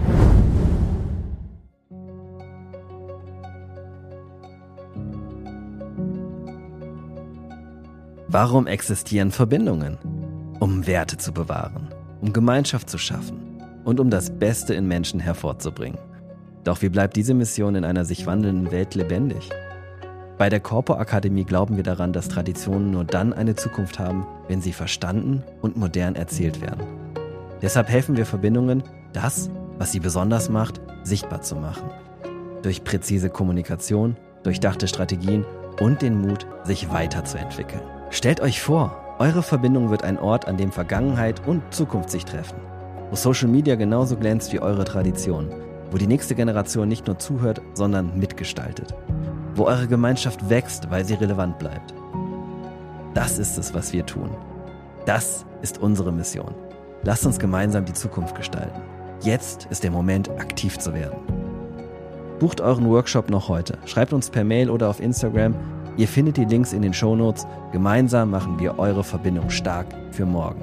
S2: warum existieren Verbindungen? Um Werte zu bewahren, um Gemeinschaft zu schaffen und um das Beste in Menschen hervorzubringen. Doch wie bleibt diese Mission in einer sich wandelnden Welt lebendig? Bei der Corpo Akademie glauben wir daran, dass Traditionen nur dann eine Zukunft haben, wenn sie verstanden und modern erzählt werden. Deshalb helfen wir Verbindungen, das, was sie besonders macht, sichtbar zu machen. Durch präzise Kommunikation, durchdachte Strategien und den Mut, sich weiterzuentwickeln. Stellt euch vor, eure Verbindung wird ein Ort, an dem Vergangenheit und Zukunft sich treffen. Wo Social Media genauso glänzt wie eure Tradition. Wo die nächste Generation nicht nur zuhört, sondern mitgestaltet. Wo eure Gemeinschaft wächst, weil sie relevant bleibt. Das ist es, was wir tun. Das ist unsere Mission. Lasst uns gemeinsam die Zukunft gestalten. Jetzt ist der Moment, aktiv zu werden. Bucht euren Workshop noch heute. Schreibt uns per Mail oder auf Instagram. Ihr findet die Links in den Shownotes. Gemeinsam machen wir eure Verbindung stark für morgen.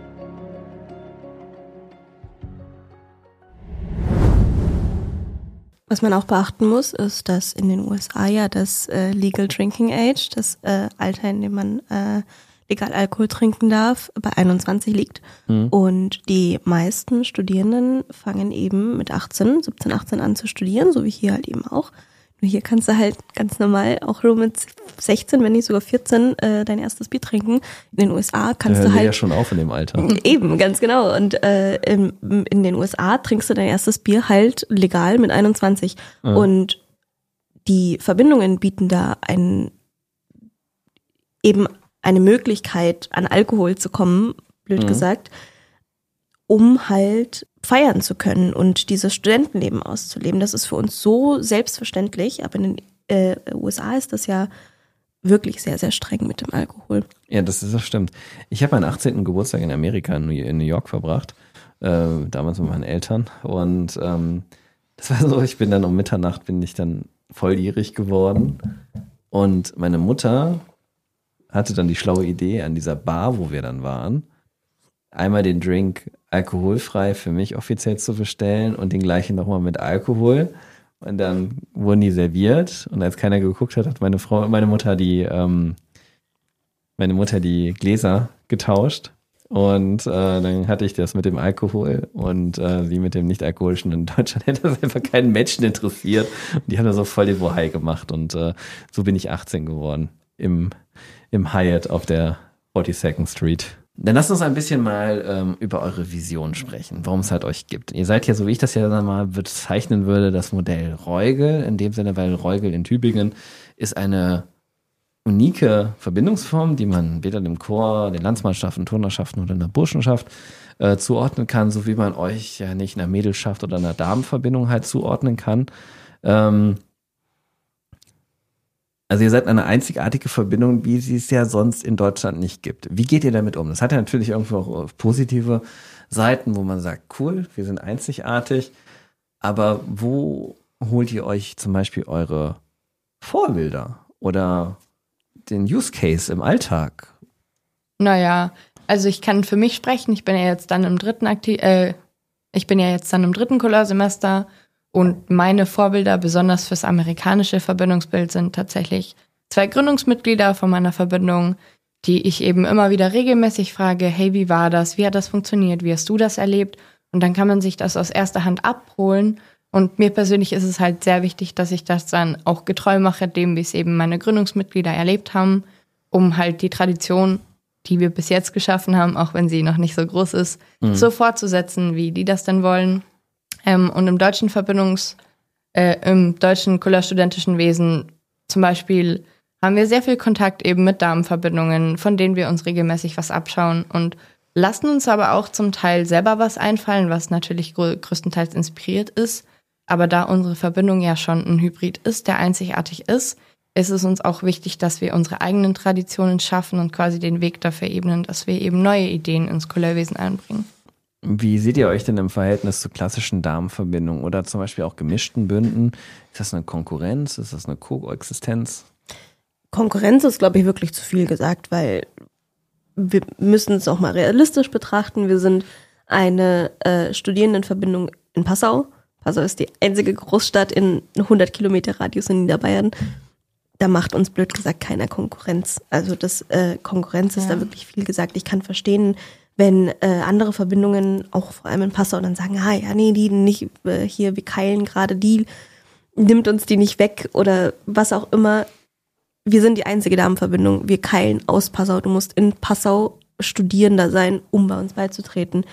S4: Was man auch beachten muss, ist, dass in den USA ja das Legal Drinking Age, das Alter, in dem man legal Alkohol trinken darf, bei 21 liegt. Und die meisten Studierenden fangen eben mit 17, 18 an zu studieren, so wie hier halt eben auch. Nur hier kannst du halt ganz normal auch nur mit 16, wenn nicht sogar 14, dein erstes Bier trinken. In den USA kannst du halt...
S2: ja schon auf in dem Alter.
S4: Eben, ganz genau. Und in den USA trinkst du dein erstes Bier halt legal mit 21. Ja. Und die Verbindungen bieten da eben eine Möglichkeit, an Alkohol zu kommen, blöd gesagt, um halt feiern zu können und dieses Studentenleben auszuleben. Das ist für uns so selbstverständlich, aber in den USA ist das ja wirklich sehr, sehr streng mit dem Alkohol.
S2: Ja, das stimmt. Ich habe meinen 18. Geburtstag in Amerika, in New York verbracht, damals mit meinen Eltern. Und das war so, ich bin dann um Mitternacht, bin ich dann volljährig geworden. Und meine Mutter hatte dann die schlaue Idee, an dieser Bar, wo wir dann waren, einmal den Drink alkoholfrei für mich offiziell zu bestellen und den gleichen nochmal mit Alkohol. Und dann wurden die serviert. Und als keiner geguckt hat, hat meine Mutter die Gläser getauscht. Und dann hatte ich das mit dem Alkohol und sie mit dem Nicht-Alkoholischen. In Deutschland hätte das einfach keinen Menschen interessiert. Und die haben da so voll den Bohai gemacht. Und so bin ich 18 geworden im Hyatt auf der 42nd Street. Dann lasst uns ein bisschen mal über eure Vision sprechen, warum es halt euch gibt. Ihr seid ja, so wie ich das ja dann mal bezeichnen würde, das Modell Roigel, in dem Sinne, weil Roigel in Tübingen ist eine unique Verbindungsform, die man weder dem Chor, den Landsmannschaften, Turnerschaften oder einer Burschenschaft zuordnen kann, so wie man euch ja nicht einer Mädelschaft oder einer Damenverbindung halt zuordnen kann. Also ihr seid eine einzigartige Verbindung, wie sie es ja sonst in Deutschland nicht gibt. Wie geht ihr damit um? Das hat ja natürlich irgendwo auch positive Seiten, wo man sagt, cool, wir sind einzigartig. Aber wo holt ihr euch zum Beispiel eure Vorbilder oder den Use Case im Alltag?
S3: Naja, Also ich kann für mich sprechen, ich bin ja jetzt dann im dritten Couleursemester und meine Vorbilder, besonders fürs amerikanische Verbindungsbild, sind tatsächlich 2 Gründungsmitglieder von meiner Verbindung, die ich eben immer wieder regelmäßig frage, hey, wie war das? Wie hat das funktioniert? Wie hast du das erlebt? Und dann kann man sich das aus erster Hand abholen. Und mir persönlich ist es halt sehr wichtig, dass ich das dann auch getreu mache, dem, wie es eben meine Gründungsmitglieder erlebt haben, um halt die Tradition, die wir bis jetzt geschaffen haben, auch wenn sie noch nicht so groß ist, so fortzusetzen, wie die das denn wollen. Und im deutschen Couleurstudentischen Wesen zum Beispiel haben wir sehr viel Kontakt eben mit Damenverbindungen, von denen wir uns regelmäßig was abschauen und lassen uns aber auch zum Teil selber was einfallen, was natürlich größtenteils inspiriert ist. Aber da unsere Verbindung ja schon ein Hybrid ist, der einzigartig ist, ist es uns auch wichtig, dass wir unsere eigenen Traditionen schaffen und quasi den Weg dafür ebnen, dass wir eben neue Ideen ins Couleurwesen einbringen.
S2: Wie seht ihr euch denn im Verhältnis zu klassischen Damenverbindungen oder zum Beispiel auch gemischten Bünden? Ist das eine Konkurrenz? Ist das eine Koexistenz?
S4: Konkurrenz ist, glaube ich, wirklich zu viel gesagt, weil wir müssen es auch mal realistisch betrachten. Wir sind eine Studierendenverbindung in Passau. Passau ist die einzige Großstadt in 100 Kilometer Radius in Niederbayern. Da macht uns blöd gesagt keiner Konkurrenz. Also das Konkurrenz ist da wirklich viel gesagt. Ich kann verstehen, wenn andere Verbindungen, auch vor allem in Passau, dann sagen, die nicht hier, wir keilen gerade die, nimmt uns die nicht weg oder was auch immer. Wir sind die einzige Damenverbindung. Wir keilen aus Passau. Du musst in Passau Studierender sein, um bei uns beizutreten.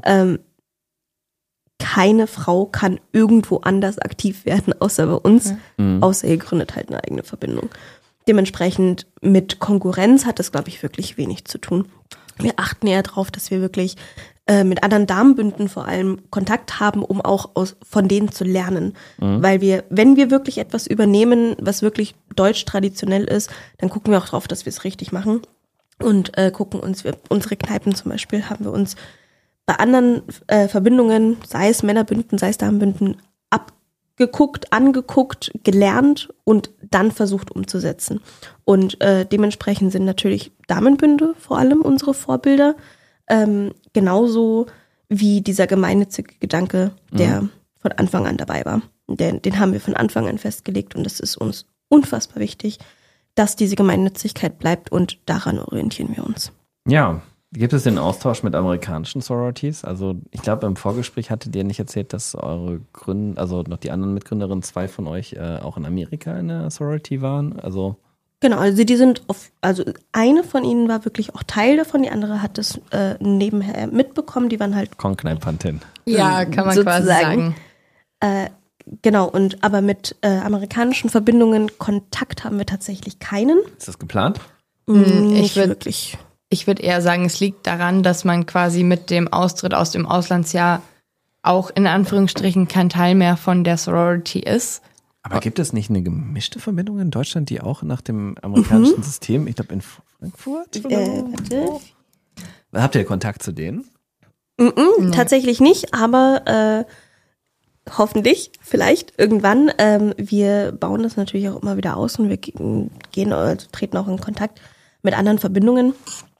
S4: Keine Frau kann irgendwo anders aktiv werden, außer bei uns. Außer ihr gründet halt eine eigene Verbindung. Dementsprechend mit Konkurrenz hat das, glaube ich, wirklich wenig zu tun. Wir achten eher darauf, dass wir wirklich mit anderen Damenbünden vor allem Kontakt haben, um auch von denen zu lernen. Weil wenn wir wirklich etwas übernehmen, was wirklich deutsch traditionell ist, dann gucken wir auch drauf, dass wir es richtig machen und gucken uns, unsere Kneipen zum Beispiel, haben wir uns bei anderen Verbindungen, sei es Männerbünden, sei es Damenbünden, angeguckt, gelernt und dann versucht umzusetzen. Und dementsprechend sind natürlich Damenbünde vor allem unsere Vorbilder, genauso wie dieser gemeinnützige Gedanke, der von Anfang an dabei war. Den haben wir von Anfang an festgelegt und es ist uns unfassbar wichtig, dass diese Gemeinnützigkeit bleibt und daran orientieren wir uns.
S2: Ja, gibt es den Austausch mit amerikanischen Sororities? Also ich glaube, im Vorgespräch hattet ihr nicht erzählt, dass eure Gründer, also noch die anderen Mitgründerinnen, 2 von euch auch in Amerika in der Sorority waren. Also
S4: genau, also die sind also eine von ihnen war wirklich auch Teil davon, die andere hat das nebenher mitbekommen, die waren halt
S2: Konkneipantin.
S3: Ja, kann man quasi sagen.
S4: Genau, aber mit amerikanischen Verbindungen Kontakt haben wir tatsächlich keinen.
S2: Ist das geplant?
S4: Nicht wirklich.
S3: Ich würde eher sagen, es liegt daran, dass man quasi mit dem Austritt aus dem Auslandsjahr auch in Anführungsstrichen kein Teil mehr von der Sorority ist.
S2: Aber gibt es nicht eine gemischte Verbindung in Deutschland, die auch nach dem amerikanischen System, ich glaube in Frankfurt?
S4: Warte.
S2: Habt ihr Kontakt zu denen?
S4: Tatsächlich nicht, aber hoffentlich, vielleicht irgendwann. Wir bauen das natürlich auch immer wieder aus und wir treten auch in Kontakt mit anderen Verbindungen.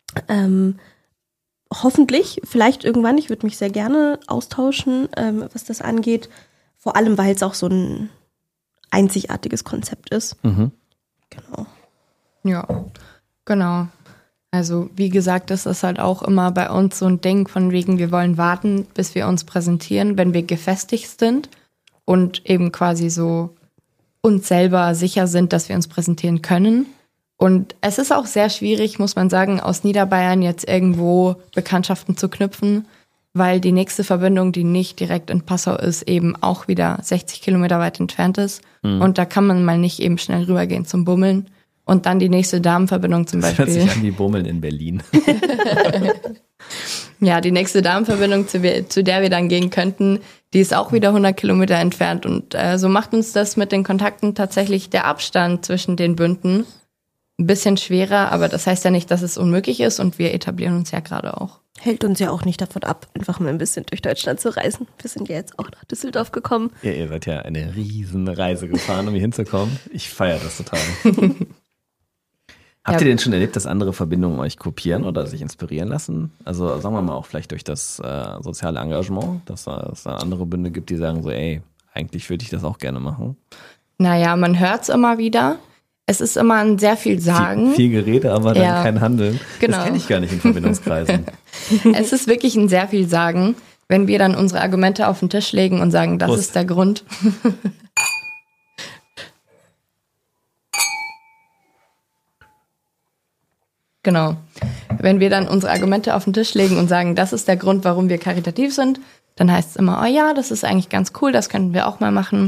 S4: Hoffentlich, vielleicht irgendwann. Ich würde mich sehr gerne austauschen, was das angeht. Vor allem, weil es auch so ein einzigartiges Konzept ist. Genau.
S3: Ja, genau. Also wie gesagt, das ist halt auch immer bei uns so ein Ding von wegen, wir wollen warten, bis wir uns präsentieren, wenn wir gefestigt sind und eben quasi so uns selber sicher sind, dass wir uns präsentieren können. Und es ist auch sehr schwierig, muss man sagen, aus Niederbayern jetzt irgendwo Bekanntschaften zu knüpfen, weil die nächste Verbindung, die nicht direkt in Passau ist, eben auch wieder 60 Kilometer weit entfernt ist. Und da kann man mal nicht eben schnell rübergehen zum Bummeln. Und dann die nächste Damenverbindung zum Beispiel.
S2: Das hört sich an wie Bummeln in Berlin.
S3: Ja, die nächste Damenverbindung, zu der wir dann gehen könnten, die ist auch wieder 100 Kilometer entfernt. Und so macht uns das mit den Kontakten tatsächlich der Abstand zwischen den Bünden ein bisschen schwerer, aber das heißt ja nicht, dass es unmöglich ist und wir etablieren uns ja gerade auch.
S4: Hält uns ja auch nicht davon ab, einfach mal ein bisschen durch Deutschland zu reisen. Wir sind ja jetzt auch nach Düsseldorf gekommen.
S2: Ja, ihr seid ja eine riesen Reise gefahren, um hier hinzukommen. Ich feiere das total. Habt ihr denn schon erlebt, dass andere Verbindungen euch kopieren oder sich inspirieren lassen? Also sagen wir mal auch vielleicht durch das soziale Engagement, dass es da andere Bünde gibt, die sagen so, ey, eigentlich würde ich das auch gerne machen.
S3: Naja, man hört es immer wieder. Es ist immer ein sehr viel Sagen.
S2: Viel Gerede, aber dann kein Handeln.
S3: Genau.
S2: Das kenne ich gar nicht in Verbindungskreisen.
S3: Es ist wirklich ein sehr viel Sagen, wenn wir dann unsere Argumente auf den Tisch legen und sagen, das ist der Grund. Genau. Wenn wir dann unsere Argumente auf den Tisch legen und sagen, das ist der Grund, warum wir karitativ sind, dann heißt es immer, oh ja, das ist eigentlich ganz cool, das könnten wir auch mal machen.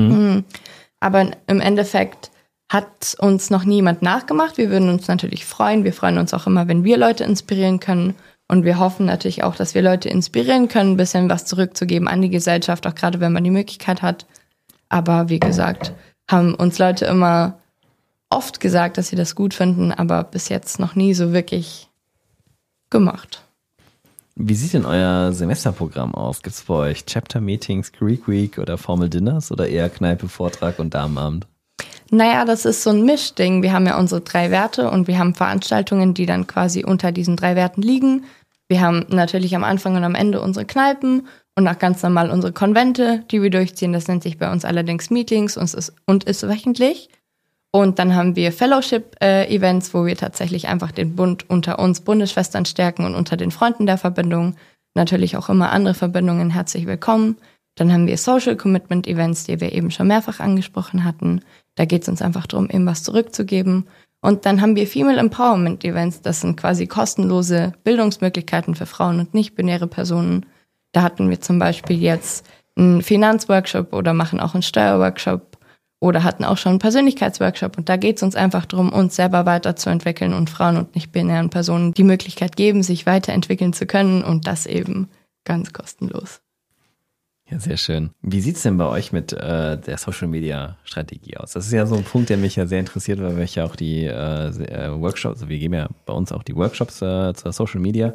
S3: Aber im Endeffekt hat uns noch niemand nachgemacht. Wir würden uns natürlich freuen. Wir freuen uns auch immer, wenn wir Leute inspirieren können. Und wir hoffen natürlich auch, dass wir Leute inspirieren können, ein bisschen was zurückzugeben an die Gesellschaft, auch gerade wenn man die Möglichkeit hat. Aber wie gesagt, haben uns Leute immer oft gesagt, dass sie das gut finden, aber bis jetzt noch nie so wirklich gemacht.
S2: Wie sieht denn euer Semesterprogramm aus? Gibt es bei euch Chapter-Meetings, Greek Week oder Formal Dinners oder eher Kneipe, Vortrag und Damenabend?
S3: Naja, das ist so ein Mischding. Wir haben ja unsere 3 Werte und wir haben Veranstaltungen, die dann quasi unter diesen 3 Werten liegen. Wir haben natürlich am Anfang und am Ende unsere Kneipen und auch ganz normal unsere Konvente, die wir durchziehen. Das nennt sich bei uns allerdings Meetings und ist wöchentlich. Und dann haben wir Fellowship-Events, wo wir tatsächlich einfach den Bund unter uns Bundesschwestern stärken und unter den Freunden der Verbindung. Natürlich auch immer andere Verbindungen herzlich willkommen. Dann haben wir Social Commitment Events, die wir eben schon mehrfach angesprochen hatten. Da geht es uns einfach darum, eben was zurückzugeben. Und dann haben wir Female Empowerment Events. Das sind quasi kostenlose Bildungsmöglichkeiten für Frauen und nicht-binäre Personen. Da hatten wir zum Beispiel jetzt einen Finanzworkshop oder machen auch einen Steuerworkshop oder hatten auch schon einen Persönlichkeitsworkshop. Und da geht es uns einfach darum, uns selber weiterzuentwickeln und Frauen und nicht-binären Personen die Möglichkeit geben, sich weiterentwickeln zu können und das eben ganz kostenlos.
S2: Ja, sehr schön. Wie sieht's denn bei euch mit der Social-Media-Strategie aus? Das ist ja so ein Punkt, der mich ja sehr interessiert, weil wir ja auch die Workshops, also wir geben ja bei uns auch die Workshops zur Social Media.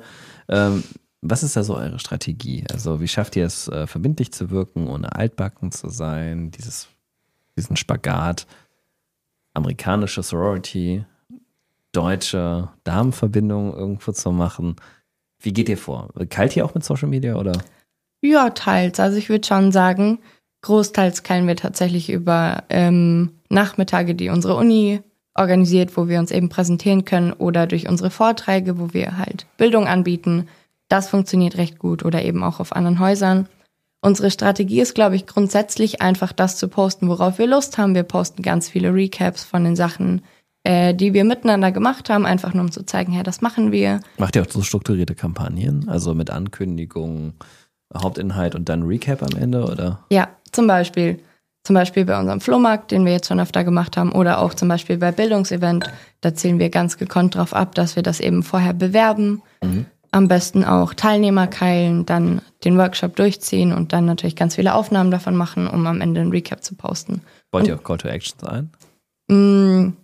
S2: Was ist da so eure Strategie? Also wie schafft ihr es, verbindlich zu wirken, ohne altbacken zu sein? Diesen Spagat, amerikanische Sorority, deutsche Damenverbindung irgendwo zu machen. Wie geht ihr vor? Keilt ihr auch mit Social Media oder?
S3: Ja, teils. Also ich würde schon sagen, großteils keilen wir tatsächlich über Nachmittage, die unsere Uni organisiert, wo wir uns eben präsentieren können oder durch unsere Vorträge, wo wir halt Bildung anbieten. Das funktioniert recht gut oder eben auch auf anderen Häusern. Unsere Strategie ist, glaube ich, grundsätzlich einfach das zu posten, worauf wir Lust haben. Wir posten ganz viele Recaps von den Sachen, die wir miteinander gemacht haben, einfach nur um zu zeigen, ja, das machen wir.
S2: Macht ihr auch so strukturierte Kampagnen, also mit Ankündigungen, Hauptinhalt und dann Recap am Ende, oder?
S3: Ja, zum Beispiel bei unserem Flohmarkt, den wir jetzt schon öfter gemacht haben, oder auch zum Beispiel bei Bildungsevent, da zielen wir ganz gekonnt drauf ab, dass wir das eben vorher bewerben. Am besten auch Teilnehmer keilen, dann den Workshop durchziehen und dann natürlich ganz viele Aufnahmen davon machen, um am Ende ein Recap zu posten.
S2: Wollt ihr auch Call to Actions ein?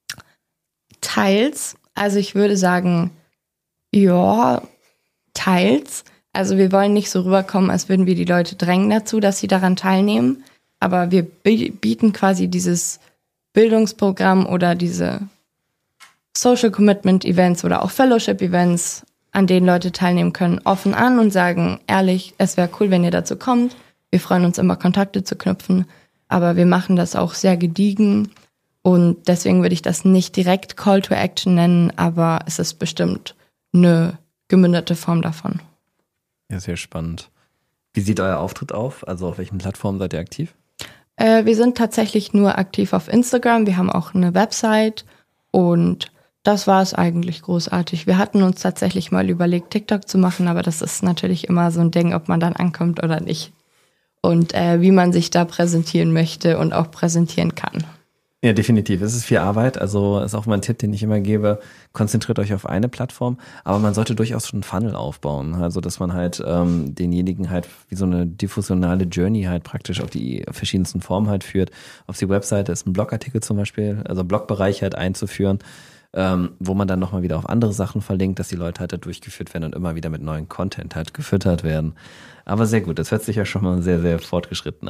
S3: Teils. Also ich würde sagen, ja, teils. Also wir wollen nicht so rüberkommen, als würden wir die Leute drängen dazu, dass sie daran teilnehmen. Aber wir bieten quasi dieses Bildungsprogramm oder diese Social Commitment Events oder auch Fellowship Events, an denen Leute teilnehmen können, offen an und sagen, ehrlich, es wäre cool, wenn ihr dazu kommt. Wir freuen uns immer, Kontakte zu knüpfen, aber wir machen das auch sehr gediegen und deswegen würde ich das nicht direkt Call to Action nennen, aber es ist bestimmt eine gemündete Form davon.
S2: Ja, sehr spannend. Wie sieht euer Auftritt auf? Also auf welchen Plattformen seid ihr aktiv?
S3: Wir sind tatsächlich nur aktiv auf Instagram. Wir haben auch eine Website und das war es eigentlich großartig. Wir hatten uns tatsächlich mal überlegt, TikTok zu machen, aber das ist natürlich immer so ein Ding, ob man dann ankommt oder nicht. Und wie man sich da präsentieren möchte und auch präsentieren kann.
S2: Ja, definitiv. Es ist viel Arbeit. Also ist auch mal ein Tipp, den ich immer gebe. Konzentriert euch auf eine Plattform, aber man sollte durchaus schon einen Funnel aufbauen. Also dass man halt denjenigen halt wie so eine diffusionale Journey halt praktisch auf die verschiedensten Formen halt führt. Auf die Webseite ist ein Blogartikel zum Beispiel, also Blogbereich halt einzuführen, wo man dann nochmal wieder auf andere Sachen verlinkt, dass die Leute halt da durchgeführt werden und immer wieder mit neuen Content halt gefüttert werden. Aber sehr gut, das hört sich ja schon mal sehr, sehr fortgeschritten an.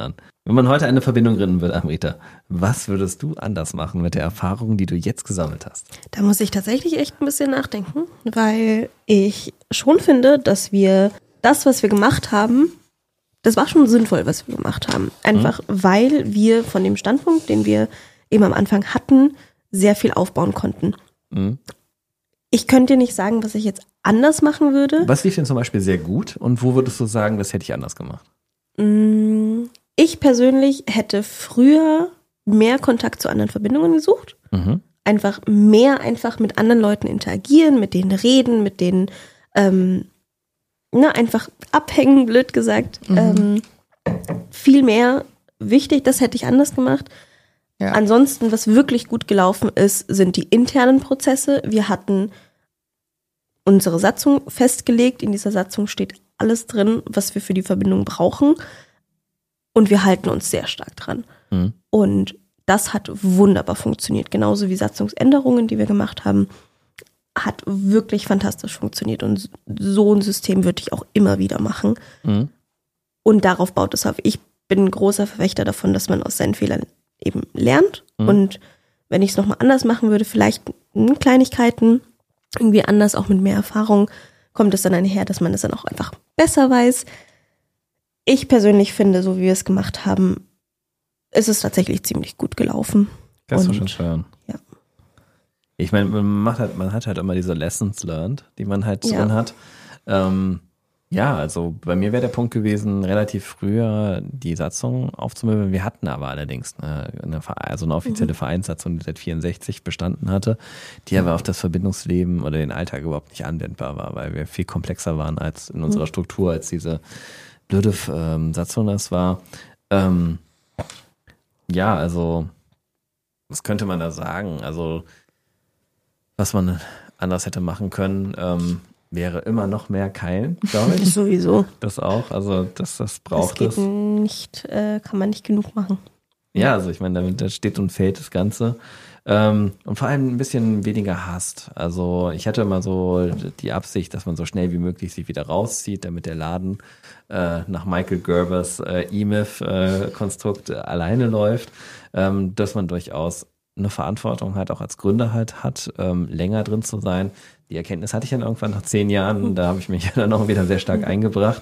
S2: Wenn man heute eine Verbindung gründen würde, Amrita, was würdest du anders machen mit der Erfahrung, die du jetzt gesammelt hast?
S4: Da muss ich tatsächlich echt ein bisschen nachdenken, weil ich schon finde, dass wir das, was wir gemacht haben, das war schon sinnvoll, was wir gemacht haben. Einfach weil wir von dem Standpunkt, den wir eben am Anfang hatten, sehr viel aufbauen konnten. Ich könnte dir nicht sagen, was ich jetzt anders machen würde.
S2: Was lief denn zum Beispiel sehr gut und wo würdest du sagen, das hätte ich anders gemacht?
S4: Ich persönlich hätte früher mehr Kontakt zu anderen Verbindungen gesucht. Einfach mit anderen Leuten interagieren, mit denen reden, mit denen einfach abhängen, blöd gesagt. Viel mehr wichtig, das hätte ich anders gemacht. Ja. Ansonsten, was wirklich gut gelaufen ist, sind die internen Prozesse. Wir hatten unsere Satzung festgelegt. In dieser Satzung steht alles drin, was wir für die Verbindung brauchen. Und wir halten uns sehr stark dran. Und das hat wunderbar funktioniert. Genauso wie Satzungsänderungen, die wir gemacht haben, hat wirklich fantastisch funktioniert. Und so ein System würde ich auch immer wieder machen. Und darauf baut es auf. Ich bin ein großer Verfechter davon, dass man aus seinen Fehlern eben lernt. Und wenn ich es nochmal anders machen würde, vielleicht Kleinigkeiten, irgendwie anders, auch mit mehr Erfahrung, kommt es dann einher, dass man es dann auch einfach besser weiß. Ich persönlich finde, so wie wir es gemacht haben, ist es tatsächlich ziemlich gut gelaufen.
S2: Kannst du schon steuern.
S4: Ja.
S2: Ich meine, man hat halt immer diese Lessons learned, die man halt drin hat. Also bei mir wäre der Punkt gewesen, relativ früher die Satzung aufzumöbeln. Wir hatten aber allerdings eine offizielle Vereinssatzung, die seit 64 bestanden hatte, die aber auf das Verbindungsleben oder den Alltag überhaupt nicht anwendbar war, weil wir viel komplexer waren als in unserer Struktur, als diese blöde Satzung das war. Was könnte man da sagen? Also, was man anders hätte machen können, wäre immer noch mehr Keilen, glaube ich.
S4: Sowieso.
S2: Das auch, also das braucht es.
S4: Das geht nicht, kann man nicht genug machen.
S2: Ja, also ich meine, da steht und fällt das Ganze. Und vor allem ein bisschen weniger hasst. Also ich hatte immer so die Absicht, dass man so schnell wie möglich sich wieder rauszieht, damit der Laden nach Michael Gerbers E-Myth-Konstrukt alleine läuft, dass man durchaus eine Verantwortung hat, auch als Gründer halt hat, länger drin zu sein. Die Erkenntnis hatte ich dann irgendwann nach 10 Jahren, da habe ich mich dann auch wieder sehr stark eingebracht.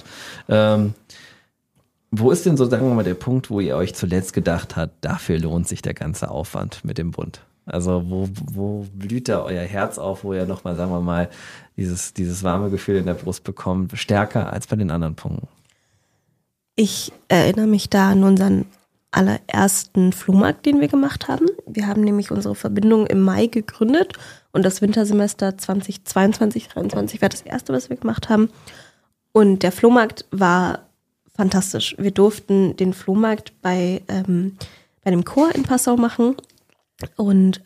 S2: Wo ist denn so, sagen wir mal, der Punkt, wo ihr euch zuletzt gedacht habt, dafür lohnt sich der ganze Aufwand mit dem Bund? Also wo blüht da euer Herz auf, wo ihr nochmal, sagen wir mal, dieses warme Gefühl in der Brust bekommt, stärker als bei den anderen Punkten?
S4: Ich erinnere mich da an unseren allerersten Flohmarkt, den wir gemacht haben. Wir haben nämlich unsere Verbindung im Mai gegründet und das Wintersemester 2022, 2023 war das erste, was wir gemacht haben. Und der Flohmarkt war fantastisch. Wir durften den Flohmarkt bei dem Chor in Passau machen und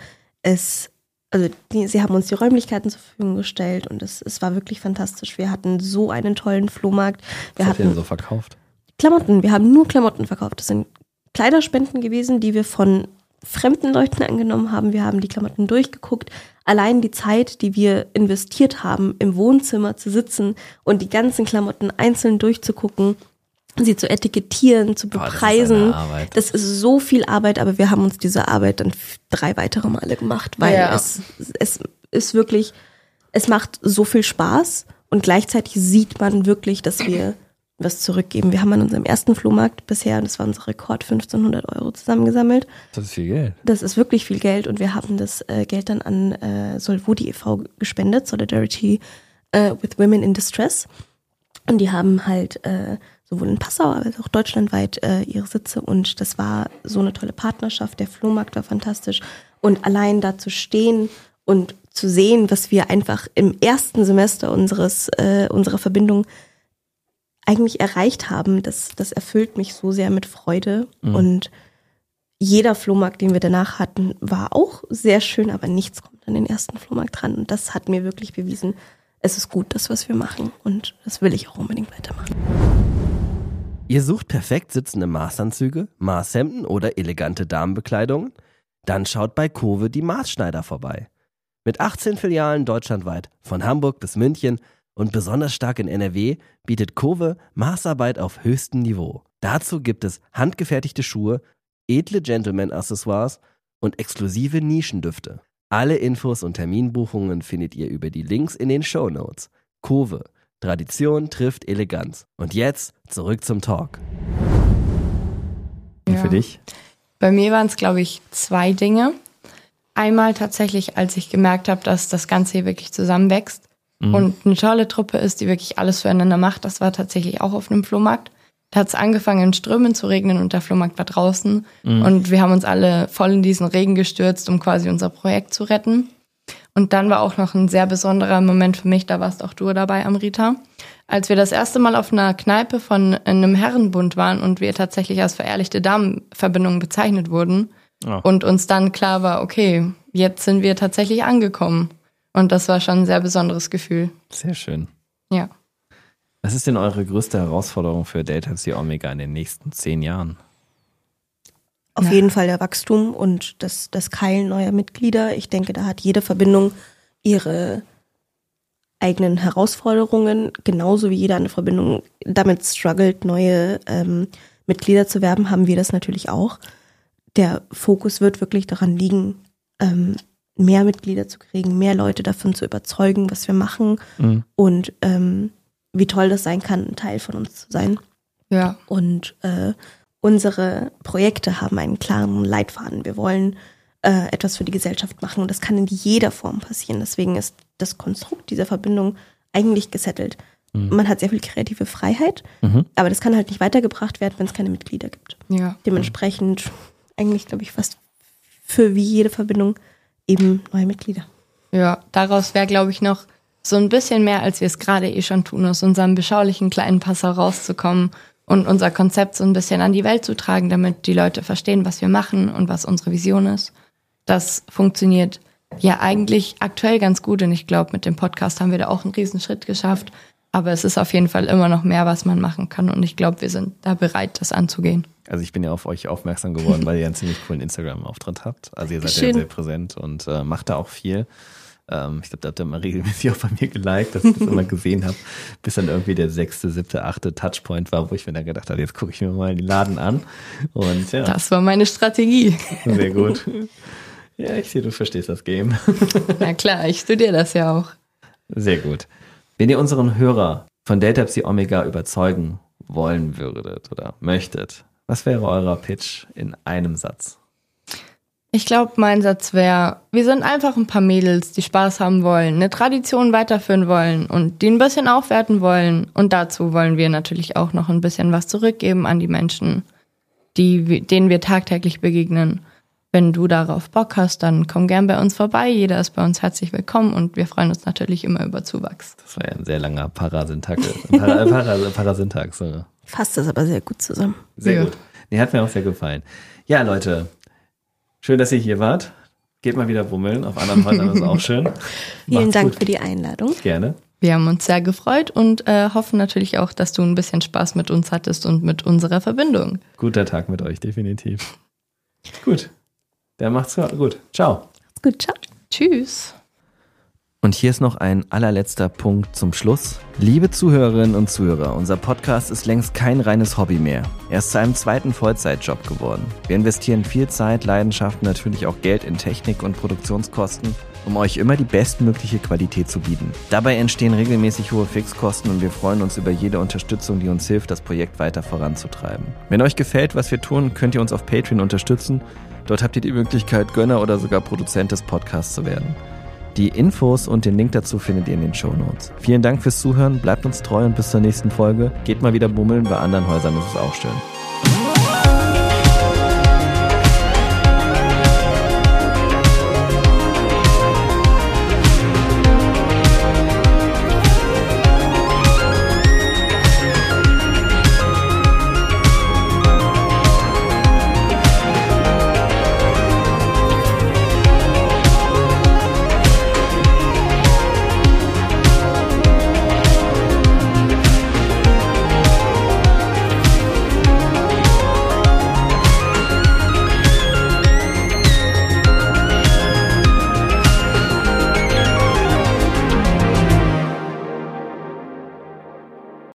S4: sie haben uns die Räumlichkeiten zur Verfügung gestellt und es war wirklich fantastisch. Wir hatten so einen tollen Flohmarkt.
S2: Was habt ihr denn so verkauft?
S4: Klamotten. Wir haben nur Klamotten verkauft. Das sind Kleiderspenden gewesen, die wir von fremden Leuten angenommen haben. Wir haben die Klamotten durchgeguckt. Allein die Zeit, die wir investiert haben, im Wohnzimmer zu sitzen und die ganzen Klamotten einzeln durchzugucken, sie zu etikettieren, zu bepreisen. Das ist so viel Arbeit, aber wir haben uns diese Arbeit dann 3 weitere Male gemacht, weil es ist wirklich, es macht so viel Spaß und gleichzeitig sieht man wirklich, dass wir was zurückgeben. Wir haben an unserem ersten Flohmarkt bisher, und das war unser Rekord, 1.500 € zusammengesammelt.
S2: Das ist viel Geld.
S4: Das ist wirklich viel Geld und wir haben das Geld dann an Solvodi e.V. gespendet, Solidarity with Women in Distress. Und die haben halt sowohl in Passau als auch deutschlandweit ihre Sitze und das war so eine tolle Partnerschaft. Der Flohmarkt war fantastisch und allein da zu stehen und zu sehen, was wir einfach im ersten Semester unserer Verbindung eigentlich erreicht haben, das erfüllt mich so sehr mit Freude. Und jeder Flohmarkt, den wir danach hatten, war auch sehr schön, aber nichts kommt an den ersten Flohmarkt dran. Und das hat mir wirklich bewiesen, es ist gut, das, was wir machen. Und das will ich auch unbedingt weitermachen.
S5: Ihr sucht perfekt sitzende Maßanzüge, Maßhemden oder elegante Damenbekleidungen? Dann schaut bei Kowe die Maßschneider vorbei. Mit 18 Filialen deutschlandweit, von Hamburg bis München und besonders stark in NRW, bietet Kowe Maßarbeit auf höchstem Niveau. Dazu gibt es handgefertigte Schuhe, edle Gentleman-Accessoires und exklusive Nischendüfte. Alle Infos und Terminbuchungen findet ihr über die Links in den Shownotes. Kove. Tradition trifft Eleganz. Und jetzt zurück zum Talk.
S2: Und für dich?
S3: Bei mir waren es, glaube ich, 2 Dinge. Einmal tatsächlich, als ich gemerkt habe, dass das Ganze hier wirklich zusammenwächst und eine tolle Truppe ist, die wirklich alles füreinander macht. Das war tatsächlich auch auf einem Flohmarkt. Da hat es angefangen, in Strömen zu regnen und der Flohmarkt war draußen. Und wir haben uns alle voll in diesen Regen gestürzt, um quasi unser Projekt zu retten. Und dann war auch noch ein sehr besonderer Moment für mich, da warst auch du dabei, Amrita, als wir das erste Mal auf einer Kneipe von einem Herrenbund waren und wir tatsächlich als verehrlichte Damenverbindung bezeichnet wurden und uns dann klar war, okay, jetzt sind wir tatsächlich angekommen. Und das war schon ein sehr besonderes Gefühl.
S2: Sehr schön.
S3: Ja.
S2: Was ist denn eure größte Herausforderung für Delta Psi Omega in den nächsten 10 Jahren?
S4: Auf jeden Fall der Wachstum und das Keilen neuer Mitglieder. Ich denke, da hat jede Verbindung ihre eigenen Herausforderungen, genauso wie jede andere Verbindung damit struggelt, neue Mitglieder zu werben, haben wir das natürlich auch. Der Fokus wird wirklich daran liegen, mehr Mitglieder zu kriegen, mehr Leute davon zu überzeugen, was wir machen und wie toll das sein kann, ein Teil von uns zu sein.
S3: Ja.
S4: Und unsere Projekte haben einen klaren Leitfaden. Wir wollen etwas für die Gesellschaft machen und das kann in jeder Form passieren. Deswegen ist das Konstrukt dieser Verbindung eigentlich gesettelt. Man hat sehr viel kreative Freiheit, aber das kann halt nicht weitergebracht werden, wenn es keine Mitglieder gibt.
S3: Ja.
S4: Dementsprechend eigentlich, glaube ich, fast für wie jede Verbindung eben neue Mitglieder.
S3: Ja, daraus wäre, glaube ich, noch so ein bisschen mehr, als wir es gerade schon tun, aus unserem beschaulichen kleinen Passau rauszukommen und unser Konzept so ein bisschen an die Welt zu tragen, damit die Leute verstehen, was wir machen und was unsere Vision ist. Das funktioniert ja eigentlich aktuell ganz gut und ich glaube, mit dem Podcast haben wir da auch einen Riesenschritt geschafft. Aber es ist auf jeden Fall immer noch mehr, was man machen kann und ich glaube, wir sind da bereit, das anzugehen.
S2: Also ich bin ja auf euch aufmerksam geworden, weil ihr einen ziemlich coolen Instagram-Auftritt habt. Also ihr seid ja sehr präsent und macht da auch viel. Ich glaube, da habt ihr mal regelmäßig auch bei mir geliked, dass ich das immer gesehen habe, bis dann irgendwie der 6., 7., 8. Touchpoint war, wo ich mir dann gedacht habe, jetzt gucke ich mir mal den Laden an. Und ja.
S3: Das war meine Strategie.
S2: Sehr gut. Ja, ich sehe, du verstehst das Game.
S3: Na klar, ich studiere das ja auch.
S2: Sehr gut. Wenn ihr unseren Hörer von Delta Psi Omega überzeugen wollen würdet oder möchtet, was wäre euer Pitch in einem Satz?
S3: Ich glaube, mein Satz wäre, wir sind einfach ein paar Mädels, die Spaß haben wollen, eine Tradition weiterführen wollen und die ein bisschen aufwerten wollen. Und dazu wollen wir natürlich auch noch ein bisschen was zurückgeben an die Menschen, denen wir tagtäglich begegnen. Wenn du darauf Bock hast, dann komm gern bei uns vorbei. Jeder ist bei uns herzlich willkommen und wir freuen uns natürlich immer über Zuwachs.
S2: Das war ja ein sehr langer Parasyntax. So.
S4: Fasst das aber sehr gut zusammen.
S2: Sehr gut. Nee, hat mir auch sehr gefallen. Ja, Leute, schön, dass ihr hier wart. Geht mal wieder bummeln. Auf anderen Häusern ist auch schön.
S4: Vielen Dank für die Einladung.
S2: Gerne.
S3: Wir haben uns sehr gefreut und hoffen natürlich auch, dass du ein bisschen Spaß mit uns hattest und mit unserer Verbindung.
S2: Guter Tag mit euch, definitiv. Gut. Der macht's gut. Ciao.
S4: Macht's gut, ciao.
S3: Tschüss.
S2: Und hier ist noch ein allerletzter Punkt zum Schluss. Liebe Zuhörerinnen und Zuhörer, unser Podcast ist längst kein reines Hobby mehr. Er ist zu einem zweiten Vollzeitjob geworden. Wir investieren viel Zeit, Leidenschaft und natürlich auch Geld in Technik und Produktionskosten, um euch immer die bestmögliche Qualität zu bieten. Dabei entstehen regelmäßig hohe Fixkosten und wir freuen uns über jede Unterstützung, die uns hilft, das Projekt weiter voranzutreiben. Wenn euch gefällt, was wir tun, könnt ihr uns auf Patreon unterstützen. Dort habt ihr die Möglichkeit, Gönner oder sogar Produzent des Podcasts zu werden. Die Infos und den Link dazu findet ihr in den Shownotes. Vielen Dank fürs Zuhören, bleibt uns treu und bis zur nächsten Folge. Geht mal wieder bummeln, bei anderen Häusern ist es auch schön.